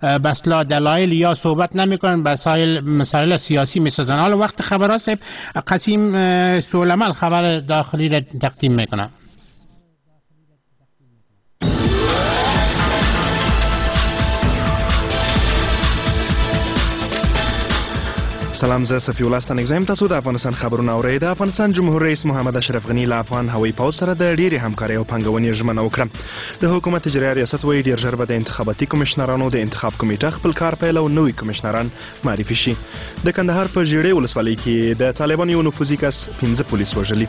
بسلا دلایل یا صحبت نمیکنن مسائل سیاسی میسازن. حالا وقت خبرها صاحب قسیم سولمال خبر داخلی را تقدیم میکنم. سلام، زه صفی الله ستانکزی تاسو د افغانستان خبرونه اورئ. د افغانستان جمهور رئیس محمد اشرف غنی له افغان هوایي پوځ سره د ډېرې همکارۍ او پانګونې ژمنه وکړه. د حکومت اجرایي ریاست وایي ډېر ژر به د انتخاباتي کمیشنرانو د انتخاب کمیټه خپل کار پیل او نوي کمیشنران معرفي شي. د کندهار په ژیړۍ ولسوالۍ کې د طالبانو یو نفوذي کس 15 پولیس وژلي.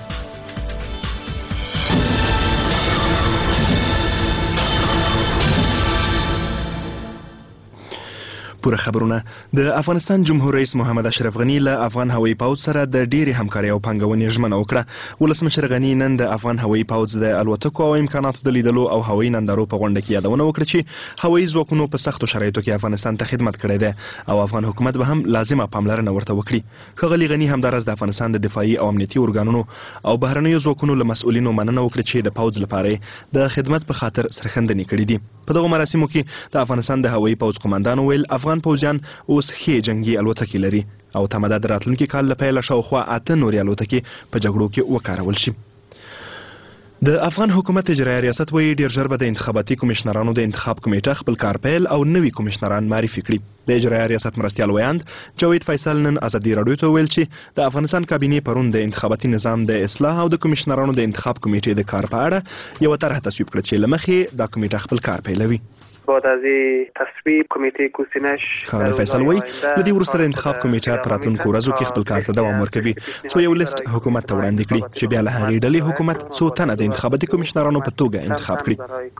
پوره خبرونه. د افغانستان جمهور رئیس محمد اشرف غنی له افغان هوایي پوځ سره د ډېرې همکارۍ او پانګونې ژمنه وکړه. ولسمشر غنی نن د افغان هوایي پوځ د الوتکو او امکاناتو د لیدلو او هوایي نندارو په غونډه کې یادونه وکړه چې هوایي ځواکونو په سختو شرایطو کې افغانستان ته خدمت کړی دی او افغان حکومت به هم لازمه پاملرنه ورته وکړي. ښاغلي غنی همداراز د افغانستان د دفاعي او امنیتي ارګانونو او بهرنیو ځواکونو له مسؤلینو مننه وکړه چې د پوځ لپاره د خدمت په خاطر سرښندنې کړې دي. په دغه مراسمو کې د افغانستان د هوایي پوځ قومندان ویل افغان پوځیان اوس ښې جنگي الوتکې لري او تمه ده د راتلونکي کال له پیله شاوخوا 8 نورې الوتکې په جګړو کې وکارول شي. د افغان حکومت اجرایي ریاست وایي ډېر ژر به د انتخاباتي کمیشنرانو د انتخاب کمیټه خپل کار پیل او نوي کمیشنران معرفي کړي. د اجرایي ریاست مرستیال ویاند جاوید فیصل نن ازادي راډیو ته ویل چې د افغانستان کابینې پرون د انتخاباتي نظام د اصلاح او د کمیشنرانو د انتخاب کمیټې د کار په اړه یوه طرحه تصویب کړه چې له مخې دا کمیټه خپل کار پیلوي. بعد از تصویب کمیته کوسینش ښاغلی فیصل وایي له دې وروسته د انتخاب کمیټه په راتلونکو ورځو کې خپل کار ته دوام ورکوي څو یو لیست حکومت ته وړاندې کړي چې بیا له هغې ډلې حکومت څو تنه د انتخاباتي کمیشنرانو په توګه انتخاب کړي.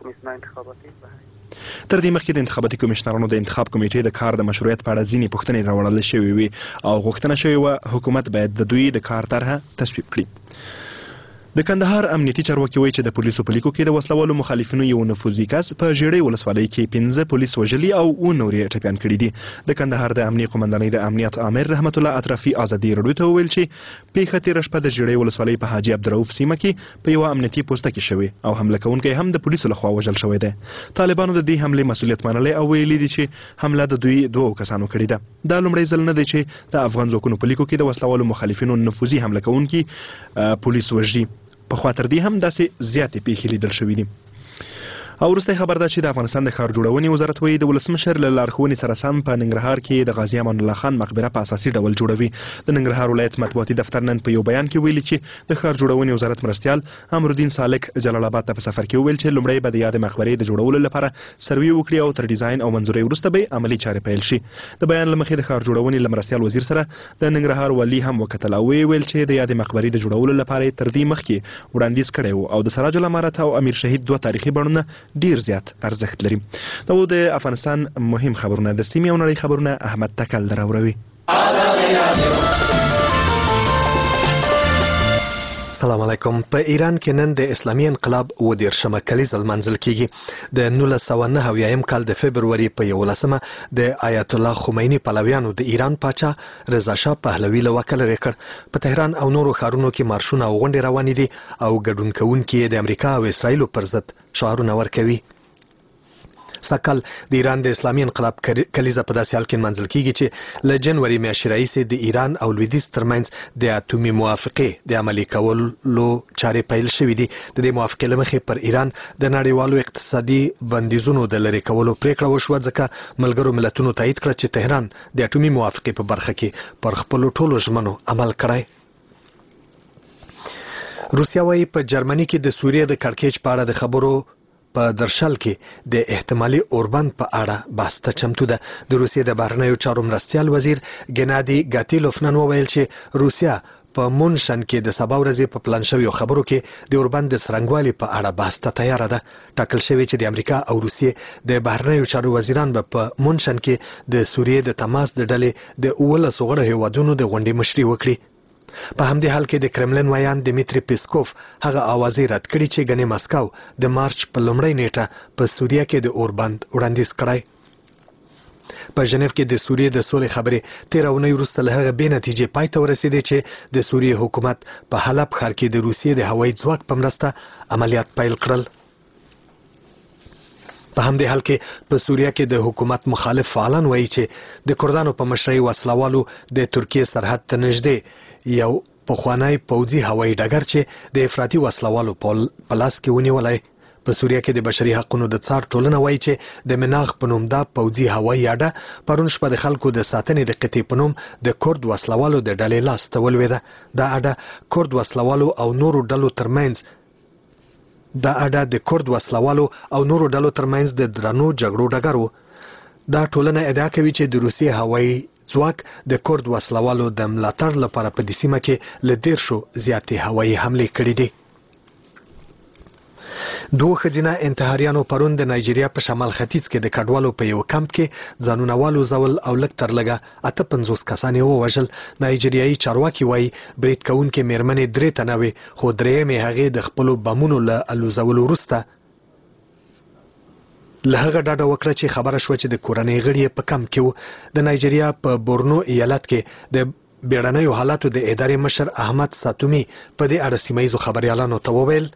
تر دې مخکې د انتخاباتي کمیشنرانو د انتخاب کمیټې د کار د مشروعیت په اړه ځینې پوښتنې راوړل شوې وې او غوښتنه شوې وه حکومت باید د دوی د کار طرحه تصویب کړي. د کندهار امنیتي چارواکي وایي چې د پولیسو په لیکو کې د وسلوالو مخالفینو یو نفوذي کس په ژیړۍ ولسوالۍ کې 15 پولیس وژلي او 9 نور یې ټپیان کړي دي. د کندهار د امنیه قومندانۍ د امنیت آمر رحمت الله اطرافي ازادي راډیو ته وویل چې پیښه تېره شپه د ژیړۍ ولسوالۍ په حاجي عبدالرؤف سیمه کې په یوه امنیتي پوسته کې شوې او حمله کوونکی هم د پولیسو لخوا وژل شوی دی. طالبانو د دې حملې مسؤلیت منلی او ویلي دي چې حمله د دوی 2 کسانو کړې ده. دا لومړی ځل نه دی چې د افغان ځواکونو په لیکو کې د وسلوالو مخالفینو نفوذي حمله کوونکي پولیس وژلي. پخوا تر دې هم داسې زیاتې پیښې لیدل شوي دي. او وروستی خبر ده چې د افغانستان د ښار جوړونې وزارت وایي د ولسمشر له لارښوونې سره سم په ننګرهار کې د غازي امان الله خان مقبره په اساسي ډول جوړوي. د ننګرهار ولایت مطبوعاتي دفتر نن په یو بیان کې ویلي چې د ښار جوړونې وزارت مرستیال امرالدین سالک جلال آباد ته په سفر کې وویل چې لومړی به د یادې مقبرې د جوړولو لپاره سروې وکړي او تر ډیزاین او منظورۍ وروسته به عملي چارې پیل شي. د بیان له مخې د ښار جوړونې له مرستیال وزیر سره د ننګرهار والي هم وکتل او ویل چې د یادې مقبرې د جوړولو لپاره تر دې مخکې وړاندیز کړی و او د سراج الامارت او امیر شهید 2 تاریخي بڼونه ډیر زیات ارزښت لري. دا و د افغانستان مهم خبرونه. د سیمې او نړۍ خبرونه احمد تکل دراوروي. السلام علیکم. په ایران کې نن د اسلامي انقلاب 19مه کلیزه لمانځل کیږي. د 1999 کال د فبروري په 11مه د آیت الله خمیني پلویانو د ایران پاچا رضا شاه پهلوي له واکه لرې کړ. په تهران او نورو ښارونو کې مارشونه او غونډې روانې دي او ګډون کوونکي د امریکا او اسرایلو پر ضد شعارونه ورکوي. سکل د ایران د اسلامي انقلاب کلیزه په داسې حال کې نمانځل کیږي چې له جنوري میاشتې راهیسې د ایران او لویدیځ ترمنځ د اټومي موافقې د عملي کولو چارې پیل شوې دي. د دې موافقې له مخې پر ایران د نړیوالو اقتصادي بندیزونو د لرې کولو پریکړه وشوه ځکه ملګرو ملتونو تایید کړه چې تهران د اټومي موافقې په برخه کې پر خپلو ټولو ژمنو عمل کړی. روسیا وايي په جرمني کې د سوریې د کړکېچ په اړه د خبرو په درشل کې د احتمالي اوربند په اړه بحث ته چمتو ده. د روسیې د بهرنیو چارو مرستیال وزیر ګنادي ګاتیلوف نن وویل چې روسیا په مونشن کې د سبا ورځې په پلان شویو خبرو کې د اوربند د څرنګوالي په اړه بحث ته تیاره ده. ټاکل شوی چې د امریکا او روسیې د بهرنیو چارو وزیران به په مونشن کې د سوریې د تماس د ډلې د 19 غړو هیوادونو د غونډې مشري وکړي. په همدې حال کې د کرملن ویان دمیتری پیسکوف هغه اوازې رد کړي چې ګنې مسکو د مارچ په لومړۍ نیټه په سوریه کې د اوربند وړاندیز کړی. په ژنیف کې د سوریې د سولې خبرې 13 اونۍ وروسته له هغه بې نتیجې پای ته ورسېدې چې د سوریې حکومت په حلب ښار کې د روسیې د هوایي ځواک په مرسته عملیات پیل کړل. په همدې حال کې په سوریه کې د حکومت مخالف فعالان وایي چې د کردانو په مشرۍ وسلوالو د ترکیې سرحد ته نږدې یو پخوانی پوځي هوایي ډګر چې د افراطي وسلوالو په لاس کې ونیولی. په سوریه کې د بشري حقوقو د څار ټولنه وایي چې د مناغ په نوم دا پوځي هوایي اډه پرون شپه د خلکو د ساتنې د قطعې په نوم د کرد وسلوالو د ډلې لاس ته ولوېده. دا اډه کرد وسلوالو او نورو ډلو ترمنځ د درنو جګړو ډګر و. دا ټولنه ادعا کوي چې د روسیې هوایي ځواک د کرد وسلوالو د ملاتړ لپاره په دې سیمه کې له 10 زیاتې هوایي حملې کړې دي. دوه ښځینه انتحاریانو پرون د نایجیریا په شمال ختیځ کې د کډوالو په یو کمپ کې ځانونه والوځول او لږ تر لږه 58 کسان یې ووژل. نایجیریایي چارواکي وایي برید کوونکې میرمنې 3 تنه وې، خو درېیمې هغې د خپلو بمونو له الوځولو وروسته له هغه ډاډه وکړه چې خبره شوه چې د کورنۍ غړي په کمپ کې وو. د نایجیریا په بورنو ایالت کې د بیړنیو حالاتو د ادارې مشر احمد ساتومی په دې اړه سیمه ییزو خبریالانو ته وویل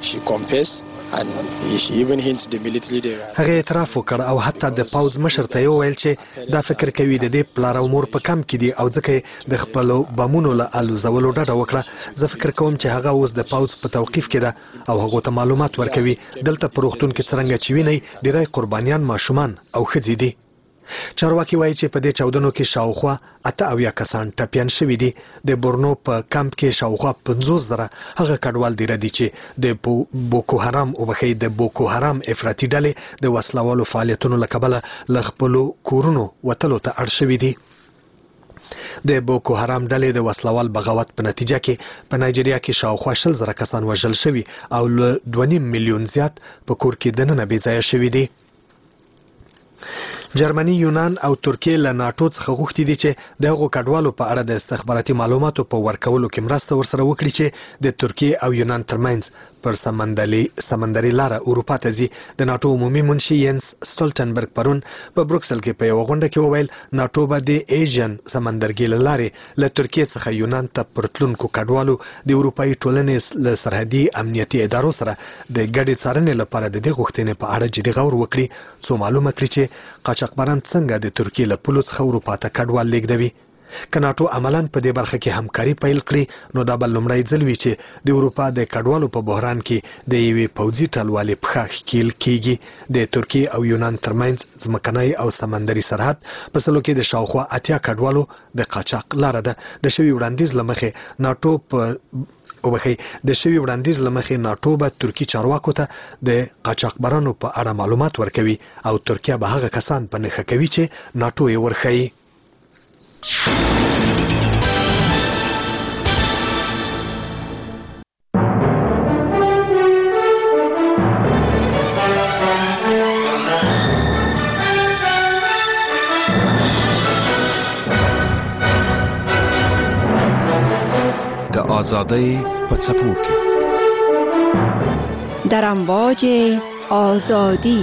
هغه اعتراف وکړ او حتی د پاوز مشر ته وویل چې دا فکر کوي د دې پلار او مور په کم کې دي او ځکه د خپل بمونو له الوزولو ډډه وکړه. زه فکر کوم چې هغه اوس د پاوز په توقیف کې ده او هغه ته معلومات ورکوي. دلته په روغتون کې څرنګه چې ویني ډیری قربانیان ماشومان او ښځې دي. چارواکي وایي چې په دې چاودنو کې شاوخوا 88 کسان ټپیان شوي دي. د بورنو په کمپ کې شاوخوا 50,000 هغه کډوال دي ردي چې د بوکو حرام افراطي ډلې د وسلوالو فعالیتونو له کبله له خپلو کورونو وتلو ته اړ شوي دي. د بوکو حرام ډلې د وسلوال بغاوت په نتیجه کې په نایجیریا کې شاوخوا 100,000 کسان وژل شوي او له 2.5 میلیون زیات په کور کې دننه بې ځایه شوي دي. جرمني، یونان او ترکیه له ناتو څخه غوښتي دي چې د هغو کډوالو په اړه د استخباراتي معلوماتو په ورکولو کې مرسته ورسره وکړي چې د ترکیه او یونان ترمنځ پر سمندري لاره اروپا ته ځي. د ناتو عمومي منشي ینس سټولټنبرګ پرون په بروکسل کې په یوه غونډه کې وویل ناتو به د ایژن سمندرګي له لارې له ترکیې څخه یونان ته پر تلونکو کډوالو د اروپایي ټولنې له سرحدي امنیتي ادارو سره د ګډې څارنې لپاره د دې غوښتنې په اړه جدي غور وکړي څو معلومه کړي چې قاچاقبران څنګه د ترکیې له پولو څخه اروپا ته کډوال لیږدوي. که ناتو عملاً په دې برخه کې همکاري پیل کړي نو دا به لومړی ځل وي چې د اروپا د کډوالو په بحران کې د یوې پوځي ټلوالې پښه ښکیل کیږي. د ترکیې او یونان ترمنځ ځمکنی او سمندري سرحد په سلو کې د شاوخوا 80 کډوالو د قاچاق لاره ده. د شوي وړاندیز له مخې ناتو به ترکی چارواکو ته د قاچاقبرانو په اړه معلومات ورکوي او ترکیه به هغه کسان په نښه کوي چې ناتو یې ورښیي. د آزادۍ په څپو کې در امواج آزادی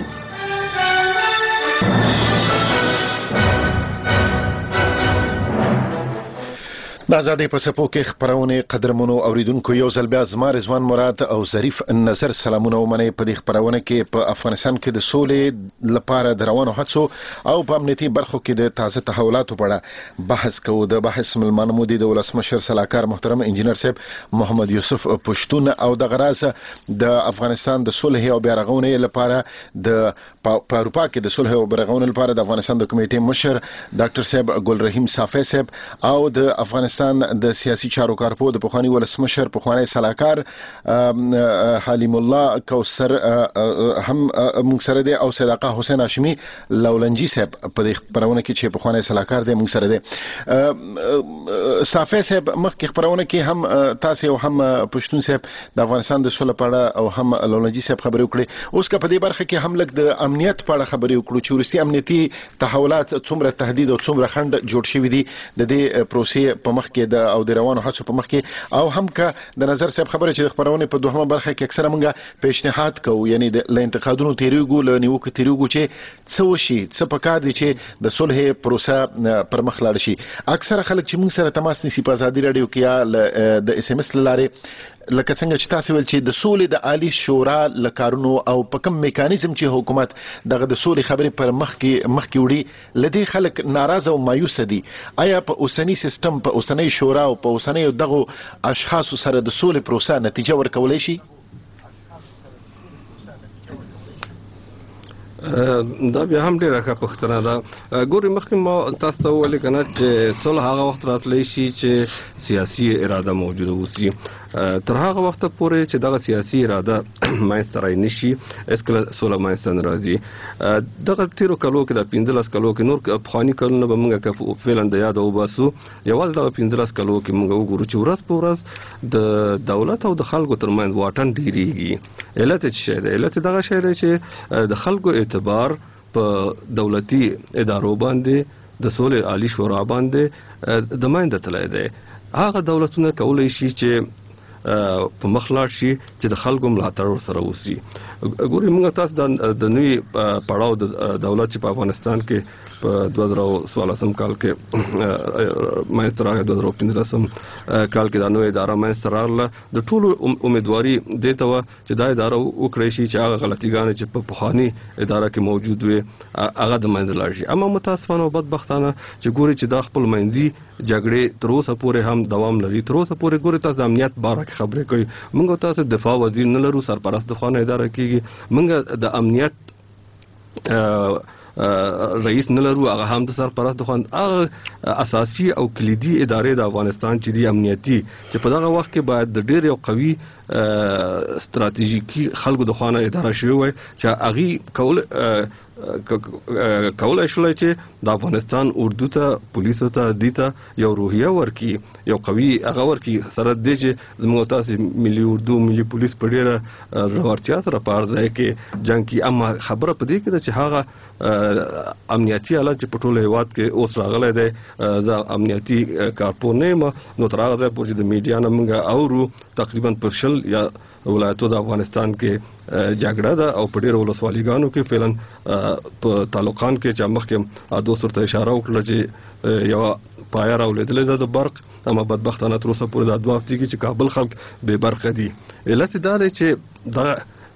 د آزادۍ په څپو کې خپرونې قدرمنو اوریدونکو یو ځل بیا زما رضوان مراد او ظریف نظر سلامونه ومنئ. په دې خپرونه کې په افغانستان کې د سولې لپاره د روانو هڅو او په امنیتي برخو کې د تازه تحولاتو په اړه بحث کوو. د بحث ملمان مو دي د ولسمشر سلاکار محترم انجینر صاحب محمد یوسف پښتون او د غراز د افغانستان د صلح او بیا رغونې لپاره د په اروپا کې د صلح او بیا رغونې لپاره د افغانستان د کمیټې مشر ډاکټر صاحب ګل رحیم صافی صاحب او د افغانستان د سیاسي چارو کارپو د پخوانی ولسمشر پخوانی سلاکار حلیم الله کوثر هم موږ سره دي او صداقه حسین هاشمي لولنجي صاحب په دې خبرونه کې چې پخوانی سلاکار دي موږ سره دي. صافی صاحب مخکې خبرونه کې هم تاسو هم پښتون صاحب د افغانستان د سولې په اړه او هم لولنجي صاحب خبرې وکړي. اوس که په دې برخه کې هم لږ د امنیت په اړه خبرې وکړو چې ورستي امنیتي تحولات څومره تهدید او څومره خنډ جوړ شوی دي د دې پروسې په مخ کې او د روانو هڅو په مخ کې او هم که د نظر صاحب خبره چې د خبرونه په دوهمه برخه کې اکثره موږ پیشنهاد کوو یعنی د انتقادونو تیریږو له نیوکو تیریږو چې څه وشي څه پکار دي چې د صلح پروسه پر مخ لاړ شي. اکثره خلک چې موږ سره تماس نیسي په ازادي رادیو کې یا د اس ام اس لاره لکه څنګه چې تاسو ویل چې د سولې د عالی شورا لکارونو او په کوم میکانیزم چې حکومت دغه د سولې خبرې پر مخ کې وړي لدی خلک ناراضه او مایوس دي آیا په اوسنی سیستم په اوسنی شورا او په اوسنی دغه اشخاص سره د سولې پروسه نتیجه ورکولای شي؟ دا بیا هم ډیره ښه پوښتنه ده. ګورې مخکې ما تاسو ته وویل که نه چې صلح هغه وخت راتلی شي چې سیاسي اراده موجوده اوسي. تر هغه وخته پورې چې دغه سیاسي اراده منځته رانه شي هېڅکله سوله منځته نه راځي. دغه تېرو کلو کې د 15 کلو کې نور پخواني کلونه به موږ که فعلا د یاده وباسو یوازې دغه 15 کلو کې موږ وګورو چې ورځ په ورځ د دولت او د خلکو ترمنځ واټن ډېرېږي. علت یې څه شی دی؟ علت یې دغه شی دی چې د خلکو اعتبار په دولتي ادارو باندې د سولې عالی شورا باندې د منځه تللی دی. هغه دولتونه کولی شي چې په مخ لاړ شي چې د خلکو ملاتړ ورسره وسي. ګورئ موږ تاسو د نوي پړاو د دولت چې په افغانستان کې په 2014 کال کې منځته راغی 2015 کال کې دا نوې اداره منځته راغله. د ټولو امیدواري دې ته وه چې دا اداره وکړی شي چې هغه غلطیګانې چې په پخواني اداره کې موجود وي هغه د منځه لاړ شي. اما متاسفانه او بدبختانه چې ګورئ چې دا خپل منځي جګړې تر اوسه پورې هم دوام لري. تر اوسه پورې ګورئ تاسو د امنیت باره کې خبرې کوي. موږ تاسو دفاع وزیر نه لرو، سرپرست د خانه اداره کېږي. موږ د امنیت رئیس نه لرو، هغه هم د سرپرست د خان. هغه اساسي او کلیدي ادارې د افغانستان چې دی امنیتي چې په دغه وخت کې باید د ډېر یو قوي ستراتیژیکي خلکو د خانه اداره شوی وای چې هغه کولای شولای چې د افغانستان اردو ته پولیسو ته دیته یو روحیه ورکی، یو قوي هغه ورکی سره دی چې زموږ تاسو ملي اردو ملي پولیس په ډیره ورتیا سره په ځای کې جنگ کی. اما خبره په دې کې ده چې هغه امنیتي حالت چې په ټول هیواد کې اوس راغلی دی زه امنیتي کارپور نه یم نو تر هغه ځای پورې چې د میډیا نه موږ اورو تقریبا په شل یا ولایتو د افغانستان کې جګړه ده او په ډیرو ولسوالیګانو کې فعلا په تعلقان کې چې مخکې دوست ورته اشاره وکړه چې یو پایه راولیدلې ده د برق. اما بدبختانه تر اوسه پورې دا 2 هفتې کې چې کابل خلک بې برقه دي. علت دا دی چې دغه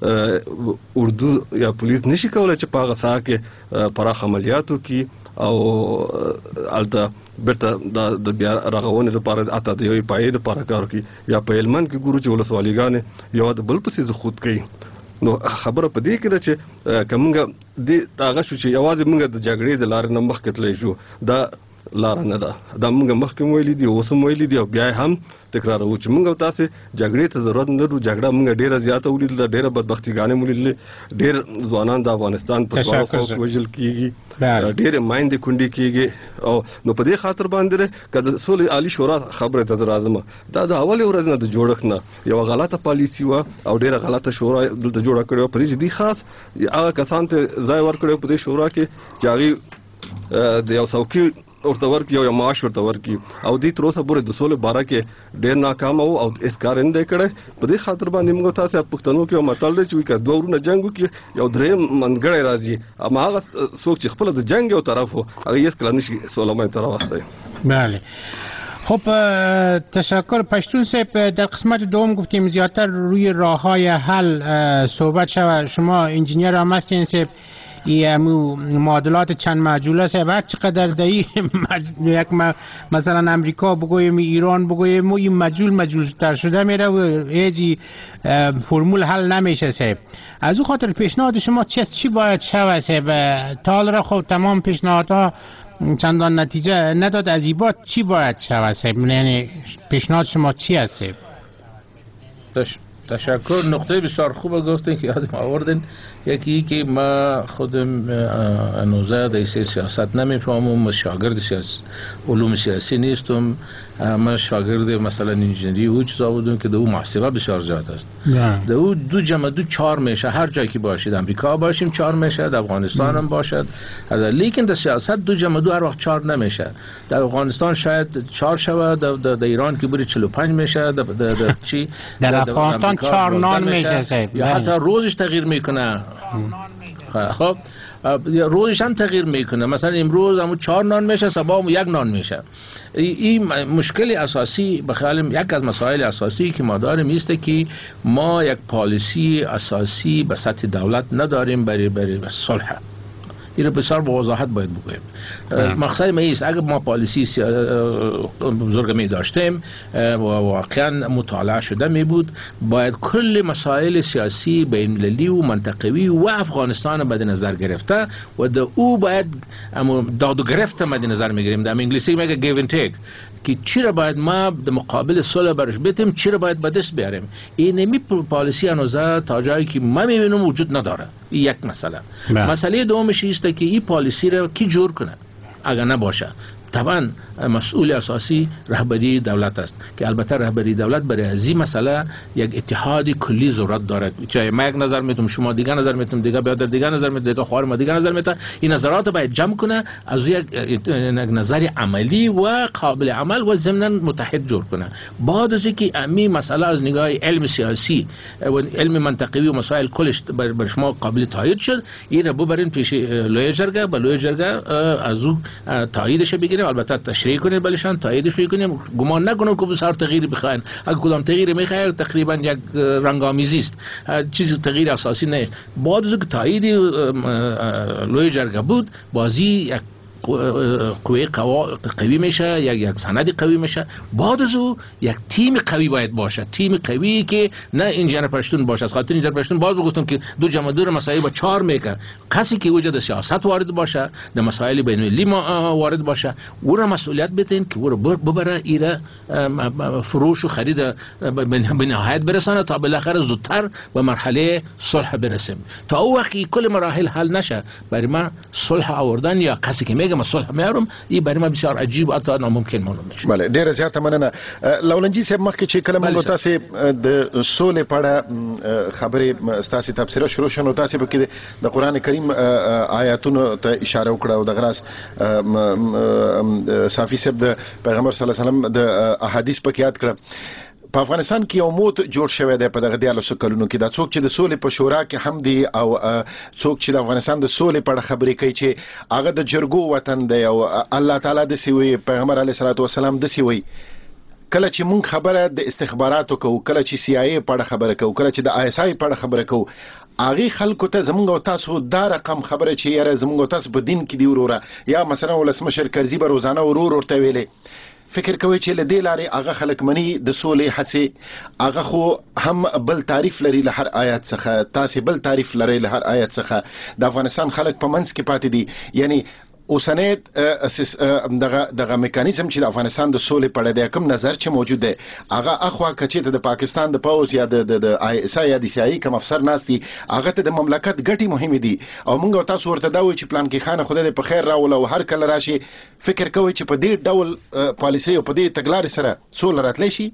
اردو یا پولیس نشي کولای چې په هغه ساحه کې پراخ عملیاتو کې او الته بیرته د بیا رغونې لپاره اته د یوې پایې لپاره کار کوي. یا په هلمند کې ګورو چې ولسوالیګانې یو د بل پسې خود کوي. نو خبره په دې کې ده چې که موږ دې هغه شو چې یوازې موږ د جګړې د لارې نه مخکې تللی شو دا لاره نه ده. دا موږ مخکې ویلي دي اوس هم ویلي دي او بیا هم تکرارو چې موږ تاسو جګړې ته ضرورت نه لرو. جګړه موږ ډیره زیاته ولیدله، ډیره بدبختیګانې ولیدلې، ډیر ځوانان د افغانستان په دواړو خواو وژل کیږي، ډیره مایندې کونډې کیږي. او نو په دې خاطر باندې که د سولې عالی شورا خبره ته راځم دا د اولې ورځې نه د جوړښت نه یو غلطه پالیسي وه او ډیره غلطه شورا دلته جوړه کړې وه. په دې چې دې خاص هغه کسان ته ځای ورکړی په دې شورا کې چې هغې د یو څوکۍ ورته ورکړي او معاش ورته ورکړي او دې تر اوسه پورې د سولې باره کې ډېر ناکامه وو او هېڅ کار یې نه دی کړی. په دې خاطر باندې موږ تاسو پښتنو کې یو متل دی چې وایي که 2 ورونه جنګ وکړي یو درېیم منځګړی راځي. اما هغه څوک چې خپله د جنګ یو طرف و هغه هېڅکله نشي سوله منځته راوستی. بله خب تشکر. پشتون صاحب در قسمت دوم گفتیم زیادتر روی راه‌های حل صحبت شود. شما انجینیر هم هستین صاحب ایمو معادلات چند مجهوله است و چقدر دایی یک مثلا امریکا بگویم ایران بگویم این مجهول تر شده میره و هیچ فرمول حل نمیشه صاحب. از او خاطر پیشنهاد شما چی باید شود صاحب؟ تا حالا خب تمام پیشنهادها چندان نتیجه نداد. از این بعد چی باید شود صاحب؟ یعنی پیشنهاد شما چی است صاحب؟ تشکر. نقطه بسیار خوب گفتین که یادم آوردین. یکی که ما خودم انوزه دیسه سیاست نمیفهمم، شاگرد علوم سیاسی نیستم. من شاگرد مثلا انجینری او چیزا بودم که دو محاسبه بسیار زیاد است. دو 2 جمع 2 4 میشه. هر جایی که باشید امریکا باشیم 4 میشه، در افغانستان هم باشد. لیکن در سیاست 2 جمع 2 هر وقت 4 نمیشه. در افغانستان شاید 4 شود، در ایران که بری 45 میشه، در چی در افغانستان 4 نان میشه صاحب. یا حتی روزش تغییر میکنه. خب روزش هم تغییر میکنه. مثلا امروز همون 4 نان میشه، صبح هم 1 نان میشه. این مشکل اساسی بخیالم یک از مسائل اساسی که ما داریم است که ما یک پالیسی اساسی به سطح دولت نداریم برای صلح. این رو بسیار با وضاحت باید بگویم. مقصد ما ایست اگر ما پالیسی بزرگ می داشتیم و واقعا مطالعه شده می بود، باید کل مسائل سیاسی بین المللی و منطقوی و افغانستان مد نظر گرفته و در او باید داد و گرفت مد نظر می گیریم. در انگلیسی میگه گیو اند تیک، که چی را باید ما در مقابل صلح برش بتیم، چی را باید به دست بیاریم. این پالیسی هنوزه تا جایی که ما میبینم وجود نداره. یک مسئله. مسئله دومش است که این پالیسی را کی جور کنه. اگر نباشه طبعا مسئول اساسی رهبری دولت است که البته رهبری دولت برای از این مسئله یک اتحاد کلی ضرورت دارد. چه ما یک نظر میتونم، شما دیگه نظر میتونم، دیگه برادر دیگه نظر میتونم، دیگه خواهر ما دیگه نظر میتونم، این نظرات باید جمع کنه، از یک نظر عملی و قابل عمل و ضمن متحد جور کنه. بعد از اینکه امی مسئله از نگاه علم سیاسی و علم منطقوی و مسائل کلش بر شما قابل تایید شد، این رو ببرین پیش لوی جرگه، با لوی جرگه از او تاییدش بگیریم، البته تشریح کنیم، بلشان تاییدش کنیم. گمان نکنم که بسیار تغییر بخواین. اگه کدام تغییر میخواین تقریبا یک رنگامیزی است، چیز تغییر اساسی نه. بعد از که تایید لوی جرگه بود، بازی یک قوی قوی میشه، یک سند قوی میشه. بعد از او یک تیم قوی باید باشه، تیم قوی که نه انجینر پشتون باشه. از خاطر انجینر پشتون باز گفتم که دو جمع دو مسائل با 4 میکنه. کسی که وجود سیاست وارد باشه، در مسائل بین المللی وارد باشه، او را مسئولیت بتین که او را ببره، ایره فروش و خرید به نهایت برسانه تا بالاخره زودتر به مرحله صلح برسیم. تا او وقتی کل مراحل حل نشه، برای ما صلح آوردن یا کسی که میگه صلح میارم، این برای ما بسیار عجیب و حتی ناممکن معلوم میشه. بله، ډیره زیاته مننه. لولنجي صاحب، مخکې چې کله موږ تاسو د سولې په اړه خبرې ستاسو تفسیر شروع شنو، تاسو په کې د قران کریم آیاتونو ته اشاره وکړه او د غراس صافي صاحب د پیغمبر صلی الله علیه وسلم د احادیث په کې یاد کړه. په افغانستان کې یو موت جوړ شوی دی په دغه 14 کلونو کې. دا څوک چې د سولې په شورا کې هم دی او څوک چې د افغانستان د سولې په اړه خبرې کوي چې هغه د جرګو وطن دی او الله تعالی د سوي پیغمبر علیه الصلاه والسلام د سوي. کله چې مونږ خبره د استخباراتو کوو، کله چې سی آی ای په اړه خبره کوو، کله چې د آی اس آی په اړه خبره کوو، هغه خلکو ته زمونږ او تاسو دا رقم خبره چې یاره زمونږ او تاسو په دین کې دی وروره، یا مثلا ولسمشر کرزي به روزانه ورور ورته ویلې، فکر کوي چې له دې لارې هغه خلک مني د سولې هڅې، هغه خو هم بل تعریف لري له هر آیات څخه، تاسو بل تعریف لري له هر آیات څخه. د افغانستان خلک په منځ کې پاتې دي. یعنی اوسنۍ دغه میکانیزم چې د افغانستان د سولې په اړه د کوم نظر چې موجود دی، هغه اخوا کچې ته د پاکستان د پاوز یا د آی اس آی یا د سی آی کوم افسر ناشتي، هغه ته د مملکت ګټي مهمه دي او موږ تاسو ورته دا وایو چې پلان کې خانه خدای په خیر راول او هر کله راشي. فکر کوي چې په دې ډول پالیسي او په دې تګلارې سره سول راتلی شي؟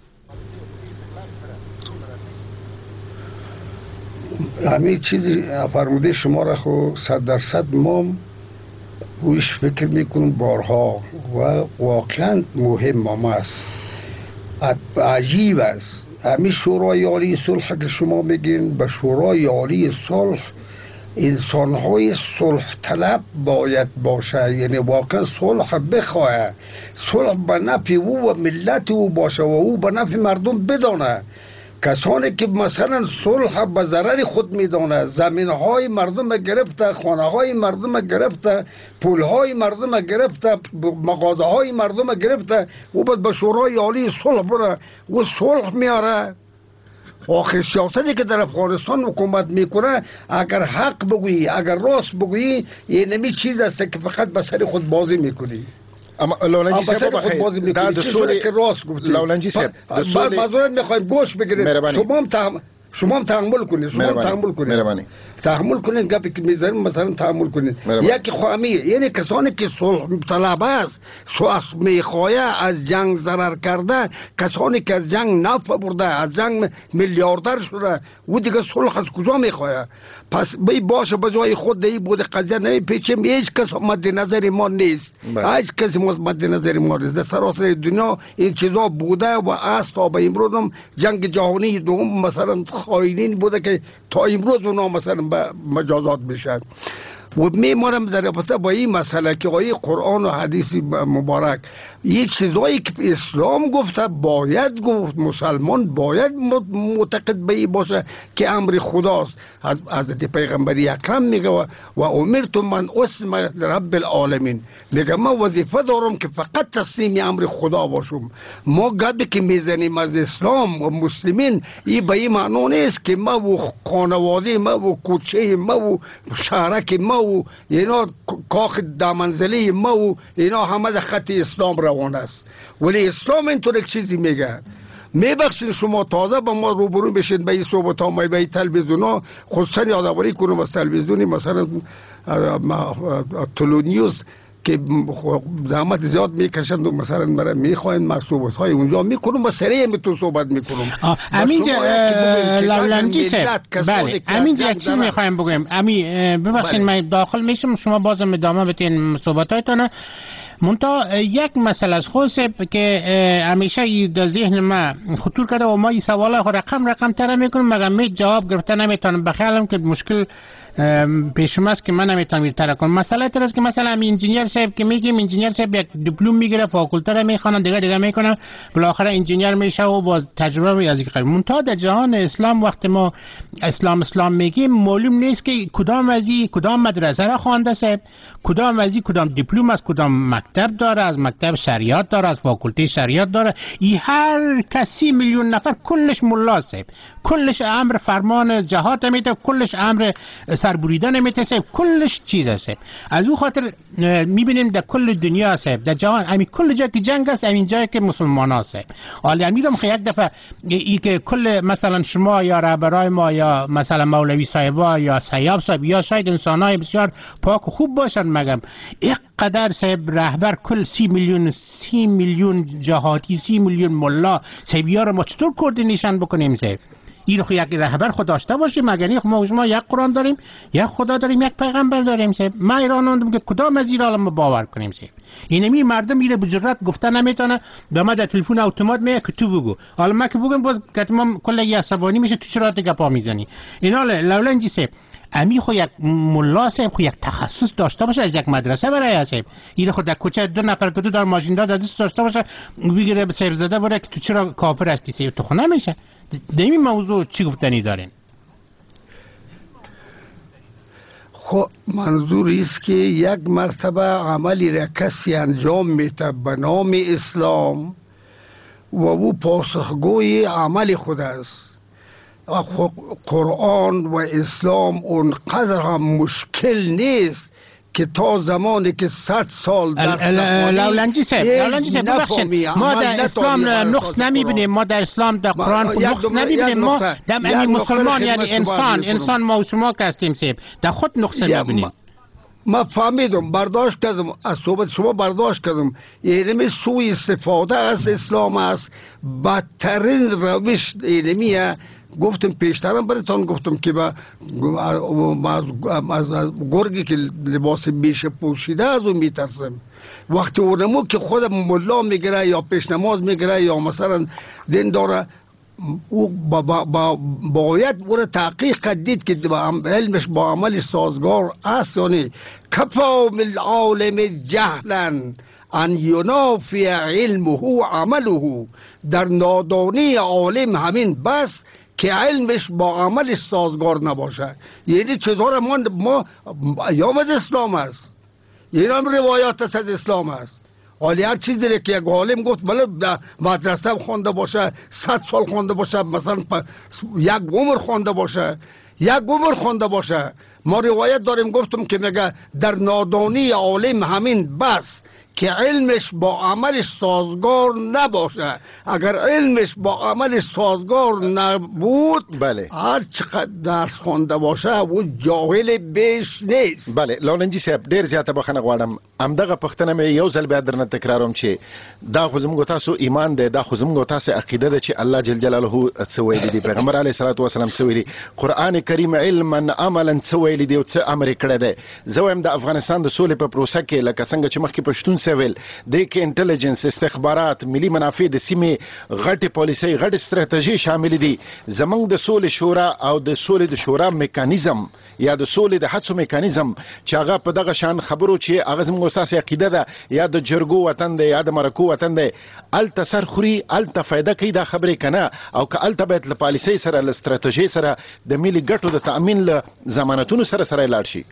همین چیزی فرموده شما را خو 100% ما رویش فکر میکنم بارها و واقعا مهم هم است، عجیب است. همین شورای عالی صلح که شما بگین، به شورای عالی صلح انسانهای صلح طلب باید باشه، یعنی واقعا صلح بخواه، صلح به نفع او و ملت او باشه و او به نفع مردم بدانه. کسانی که مثلا صلح به ضرر خود میدانه، زمینهای مردم گرفته، خانه‌های مردم گرفته، پولهای مردم گرفته، مغازه‌های مردم گرفته، و بعد به شورای عالی صلح بره و صلح میاره. آخر سیاستی که در افغانستان حکومت میکنه، اگر حق بگویی، اگر راست بگویی، یه نمی چیز است که فقط به سر خود بازی میکنی. اما لولنجی صاحب بخیر، دا د سولې که راست گفتی. لولنجی صاحب د سولې معذرت میخوایم گوش بگیرید. شما هم تحمل کنید، تحمل کنید گپی که میذاریم مثلا تحمل کنید. یکی خواهمیه، یعنی کسانی که صلح طلب است، صلح میخواه، از جنگ ضرر کرده، کسانی که از جنگ نفع برده، از جنگ میلیاردر شده، و دیگه صلح از کجا میخواه؟ پس باشه به جای خود دی بوده قضیه نمیپیچیم. هیچ کس مد نظر ما نیست، هیچ کسی مد نظر ما نیست. در سراسر دنیا این چیزا بوده و است تا به امروز هم. جنگ جهانی دوم مثلا خائنین بوده که تا امروز اونا مثلا به مجازات میشن. و میمانم در رابطه با این مسئله که آیه قرآن و حدیث مبارک یک چیزایی که اسلام گفته باید گفت، مسلمان باید معتقد به این باشه که امر خداست. حضرت پیغمبر اکرم میگه و امرت من اسلم رب العالمین، میگه من وظیفه دارم که فقط تسلیم امر خدا باشم. ما گپی که میزنیم از اسلام و مسلمین این به این معنی نیست که ما و خانواده ما و کوچه ما و شهرک ما و اینا کاخ دامنزلی ما و اینا همه در خط اسلام روان است. ولی اسلام اینطور یک چیزی میگه. میبخشید شما تازه با ما روبرو بشید به این صحبت ها، به این تلویزیون ها، خصوصا یادآوری کنم از تلویزیونی مثلا تلونیوز که زحمت زیاد میکشند و مثلا برای میخواین ما صحبت های اونجا میکنم و سریع میتون صحبت میکنم. امینجا لالنجی صاحب، بله امینجا یک چیز میخوایم بگویم. ببخشید من داخل میشم، شما بازم ادامه بدین صحبت هایتان. منتها یک مسئله از خود که همیشه در ذهن ما خطور کرده و ما این سوالا رقم تر میکنم مگر می جواب گرفته نمیتونم. بخیالم که مشکل پیش ماست که من نمیتونم تر کنم. مسئله تر است که مثلا انجینیر صاحب که میگیم انجینیر صاحب یک دیپلم میگیره، فاکولته را میخوانه، دیگه میکنه، بالاخره انجینیر میشه و با تجربه از این. منتها در جهان اسلام وقت ما اسلام میگیم معلوم نیست که کدام مدرسه را خوانده صاحب، کدام دیپلم است، کدام مکتب داره، از مکتب شریعت داره، از فاکولته شریعت داره. این هر کسی میلیون نفر کلش ملا صاحب، کلش امر فرمان جهات میده، کلش امر سربریدن میته، کلش چیز است. از او خاطر میبینیم در کل دنیا است، در جهان همین کل جا که جنگ است همین جایی که مسلمان است. حالا میگم که یک دفعه ای که کل مثلا شما یا رهبرای ما یا مثلا مولوی صاحبا یا سیاب صاحب یا شاید انسانای بسیار پاک و خوب باشن، مگم اینقدر صاحب رهبر کل 30 میلیون جهاتی، 30 میلیون ملا صاحبیا رو ما چطور کوردینیشن بکنیم صاحب؟ این خو یک رهبر خود داشته باشیم، مگر نه ما یک قرآن داریم، یک خدا داریم، یک پیغمبر داریم صاحب. ما ایرانان که کدام از این عالم باور کنیم صاحب؟ اینمی مردم میره به جرأت گفته نمیتونه، به ما در تلفن اتومات میگه که تو بگو. حالا ما که بگم باز کتمام کلی عصبانی میشه، تو چرا دیگه پا میزنی؟ اینا لولنجی صاحب امی خو یک ملا صاحب خو یک تخصص داشته باشه، از یک مدرسه برای صاحب. این خو در کوچه دو نفر که تو در ماشین دار دست داشته باشه بگیره به صاحب زده بره که تو چرا کافر هستی صاحب، تو خو نمیشه. در این موضوع چی گفتنی دارین؟ خب منظور است که یک مرتبه عملی را کسی انجام میده به نام اسلام و او پاسخگوی عمل خود است. قرآن و اسلام اونقدر هم مشکل نیست که تا زمانی که 100 سال درس نخوانی لولنجی صاحب ببخشید، ما در اسلام نقص نمیبینیم، ما در اسلام در قرآن نقص نمیبینیم، ما در مسلمان یعنی انسان ما و شما که هستیم صاحب در خود نقص نمیبینیم. ما فهمیدم، برداشت کردم، از صحبت شما برداشت کردم. علم سوء استفاده از اسلام است، بدترین روش علمیه. گفتم پیشترم براتون گفتم که از گرگی که لباس میشه پوشیده از اون میترسم. وقتی اونمو که خود ملا میگیره یا پیشنماز میگیره یا مثلا دین داره، او باید او را تحقیق دید که علمش با عمل سازگار است یا نه. کفا بالعالم جهلا ان ینافی علمه عمله، در نادانی عالم همین بس که علمش با عمل سازگار نباشه. یعنی چطور ما ایام اسلام است، این هم روایات از اسلام است. حالی هر چیزی داره که یک عالم گفت بله مدرسه خوانده باشه، 100 سال خوانده باشه، مثلا یک عمر خوانده باشه. ما روایت داریم گفتم که میگه در نادانی عالم همین بس که علمش با عملش سازگار نباشه. اگر علمش با عملش سازگار نبود، بله، هر چقدر درس خوانده باشه و جاهل بیش نیست. بله لالنجی صاحب ډیر زیاته بخنه غواړم. همدغه پښتنه مې یو ځل بیا درنه تکراروم چې دا خو زموږ تاسو ایمان دی، دا خو زموږ تاسو عقیده ده چې الله جل جلاله څه ویلي دي، پیغمبر علیه الصلاه والسلام څه ویلي، قران کریم علما عملا څه ویلي دي او څه امر کړی دی. زه وایم د افغانستان د سولې په پروسه کې لکه څنګه چې مخکې پښتون سیویل د کې انټيليجنس استخبارات ملي منافع د سیمې غټي پالیسي غټ ستراتیژي شامل دي زمنګ د سولې شورا او د سولې د شورا میکانیزم یا د سولې د هڅو میکانیزم چې هغه په دغه شان خبرو چې هغه زموږ اساسي عقیده ده یا د جرګو وطن دی یا د مرکو وطن دی الته سر خوري الته فائدہ کوي دا خبرې کنه او که الته باید له پالیسي سره له ستراتیژي سره د ملي ګټو د تامین له ضمانتونو سره لاړ شي.